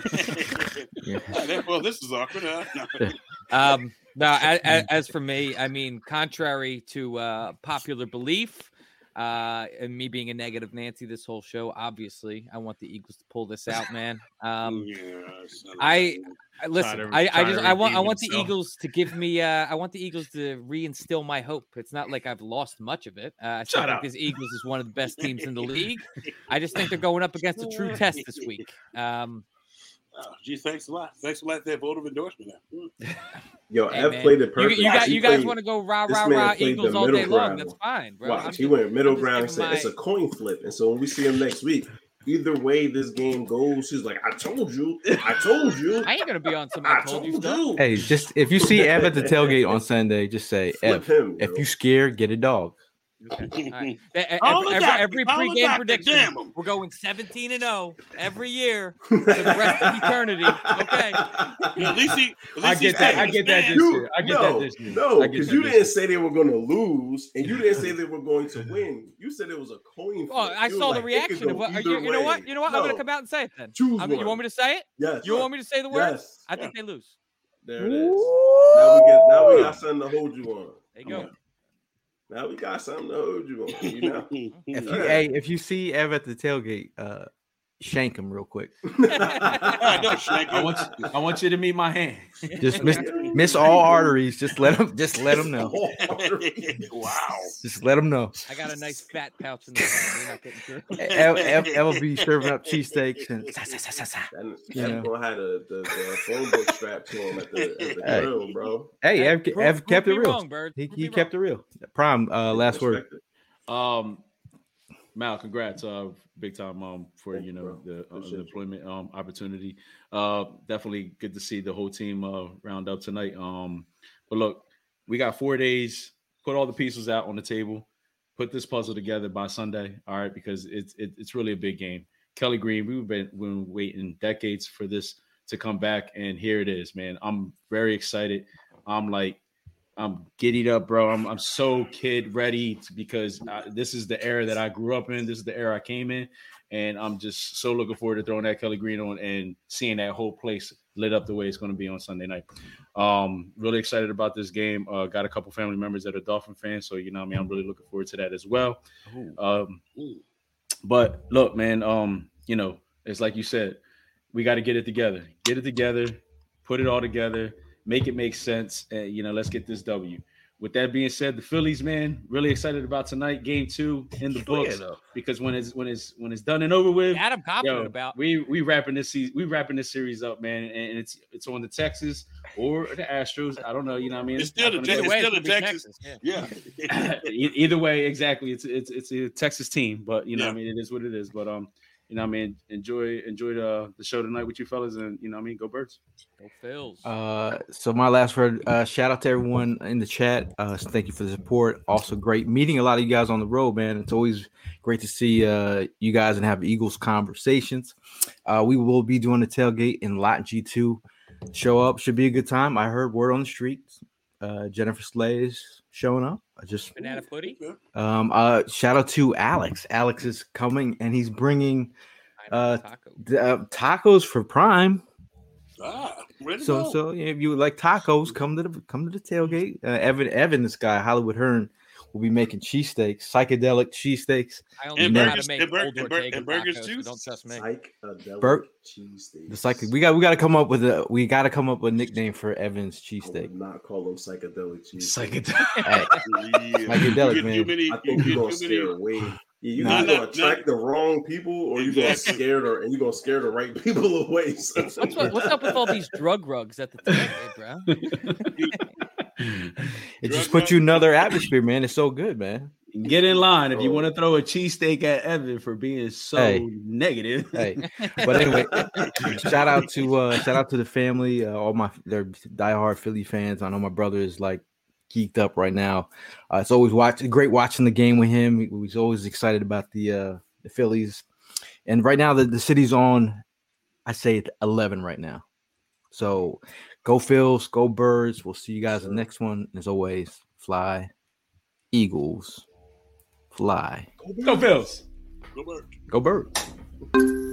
Yeah. Well, this is awkward. Huh? No. Um, no, as, as for me, I mean, contrary to uh, popular belief, uh, and me being a negative Nancy this whole show, obviously, I want the Eagles to pull this out, man. Um, Yeah, son of I- a- I- listen, to- I, I try to just I want I redeem want the himself. Eagles to give me uh I want the Eagles to reinstill my hope. It's not like I've lost much of it. Uh, I still Shut think up. this Eagles is one of the best teams in the league. I just think they're going up against a true test this week. Um, Oh, gee, thanks a lot. Thanks a lot for that vote of endorsement. Now. Yo, hey, Ev man, played it you, perfect. you, got, He you guys played- want to go rah this rah man rah played the Eagles all middle day long? ground. That's fine, bro. Watch, I'm he just- went middle I'm just ground and giving said it's my- a coin flip. And so when we see him next week, either way this game goes, he's like, I told you, I told you, I ain't gonna be on some I I told you told stuff. you. Hey, just if you see Ev at the tailgate on Sunday, just say, Flip Ev, him, if yo. you scared, get a dog. Okay. All right. E- e- Call Every, the every, doctor, every call the pregame doctor, prediction, damn 'em. we're going seventeen and oh every year for the rest of eternity. Okay. Yeah, at least he, at least I he's get that. I taking get that a this stand. year. I get no, that this year. No, I get because that you this didn't year. say they were going to lose, and you didn't say they were going to win. You said it was a coin flip. Well, I You were saw the like, it could reaction of go what. Are either you, you know what? way. You know what? I'm No. gonna come out and say it then. Choose I'm- you one. want me to say it? Yes. You want me to say the word? Yes. I think they lose. There it is. Now we get. Now we got something to hold you on. There you go. Yeah. Now we got something to hold you on. You know. If you, All right. hey, if you see Ev at the tailgate, uh, shank him real quick. I know, Shank. I want you, I want you to meet my hand. Just miss, miss all arteries. Just let him. Just let him know. Wow. Just let him know. I got a nice fat pouch in the front. You're not getting through. Ev, Ev, Ev will be serving up cheesesteaks and sa, sa, sa, sa, sa. And You know. Ev had a, the, the phone book strapped to him at the, at the Hey. grill, bro. Hey, Ev, Prove- Ev prove kept it me real. wrong, Bird. He, Prove he me kept it real. Prime. Uh, last word. Respect it. Um, Mal, congrats, uh, big time, um, for Thank you you, know bro. the, uh, Appreciate the you. employment um opportunity. Uh, definitely good to see the whole team uh round up tonight. Um, but look, we got four days. Put all the pieces out on the table. Put this puzzle together by Sunday. All right, because it's it, it's really a big game. Kelly Green, we've been we've been waiting decades for this to come back, and here it is, man. I'm very excited. I'm like. I'm giddied up, bro. I'm I'm so kid ready to, because uh, this is the era that I grew up in. This is the era I came in, and I'm just so looking forward to throwing that Kelly Green on and seeing that whole place lit up the way it's going to be on Sunday night. Um, really excited about this game. Uh, got a couple family members that are Dolphin fans, so you know, what I mean, I'm really looking forward to that as well. Um, But look, man, um, you know, it's like you said, we got to get it together. Get it together, put it all together, make it make sense, and you know, let's get this W. With that being said, the Phillies, man, really excited about tonight, game two in the books, yeah, because when it's when it's when it's done and over with, Adam confident yo, about we we wrapping this season, we wrapping this series up, man, and it's it's on the Texas or the Astros. I don't know, you know what I mean? It's still the it's Texas. way, Still the it's Texas. Texas. Yeah. Yeah. E- Either way, exactly. It's it's it's a Texas team, but you know, Yeah. what I mean, it is what it is. But um, you know, what I mean, enjoy enjoy the the show tonight with you fellas, and you know, what I mean, go Birds. Go Phils. Uh, so my last word, uh, shout out to everyone in the chat. Uh, so thank you for the support. Also great meeting a lot of you guys on the road, man. It's always great to see uh, you guys and have Eagles conversations. Uh, we will be doing the tailgate in Lot G two. Show up, should be a good time. I heard word on the streets. Uh, Jennifer Slay is showing up. I just Banana footy. um uh shout out to Alex. Alex is coming and he's bringing uh, Taco. uh tacos for Prime. Ah, ready to So go. so if you would like tacos, come to the come to the tailgate. Uh, Evan Evan, this guy Hollywood Hearn, will be making cheesesteaks, psychedelic cheesesteaks. I only And know how burgers- to make and bur- old and bur- Ortega and burgers tacos, too? so don't trust me. Psychedelic Bur- cheesesteaks. The psych we got we got to come up with a we got to come up with a nickname for Evan's I cheesesteak. would not call them psychedelic cheesesteaks. Psychedelic. Hey, Yeah. Psychedelic, You get man. Too many, I think you you're gonna get too many- scare away. You Nah, either nah, gonna attract the wrong people, or you're gonna Exactly. scare the and you're gonna scare the right people away. So- What's, what, what's up with all these drug rugs at the tailgate, bro? it just Drug puts you another atmosphere, man. It's so good, man. Get in line if you want to throw a cheesesteak at Evan for being so Hey. negative. Hey, but anyway, shout out to uh shout out to the family, uh, all my they're diehard Philly fans. I know my brother is like geeked up right now. Uh, it's always watching great watching the game with him. He, he's always excited about the uh the Phillies. And right now the, the city's on, I say it's eleven right now. So go Phils, go Birds. We'll see you guys in the next one. As always, fly, Eagles, fly. Go Phils. Go Birds. Go Birds.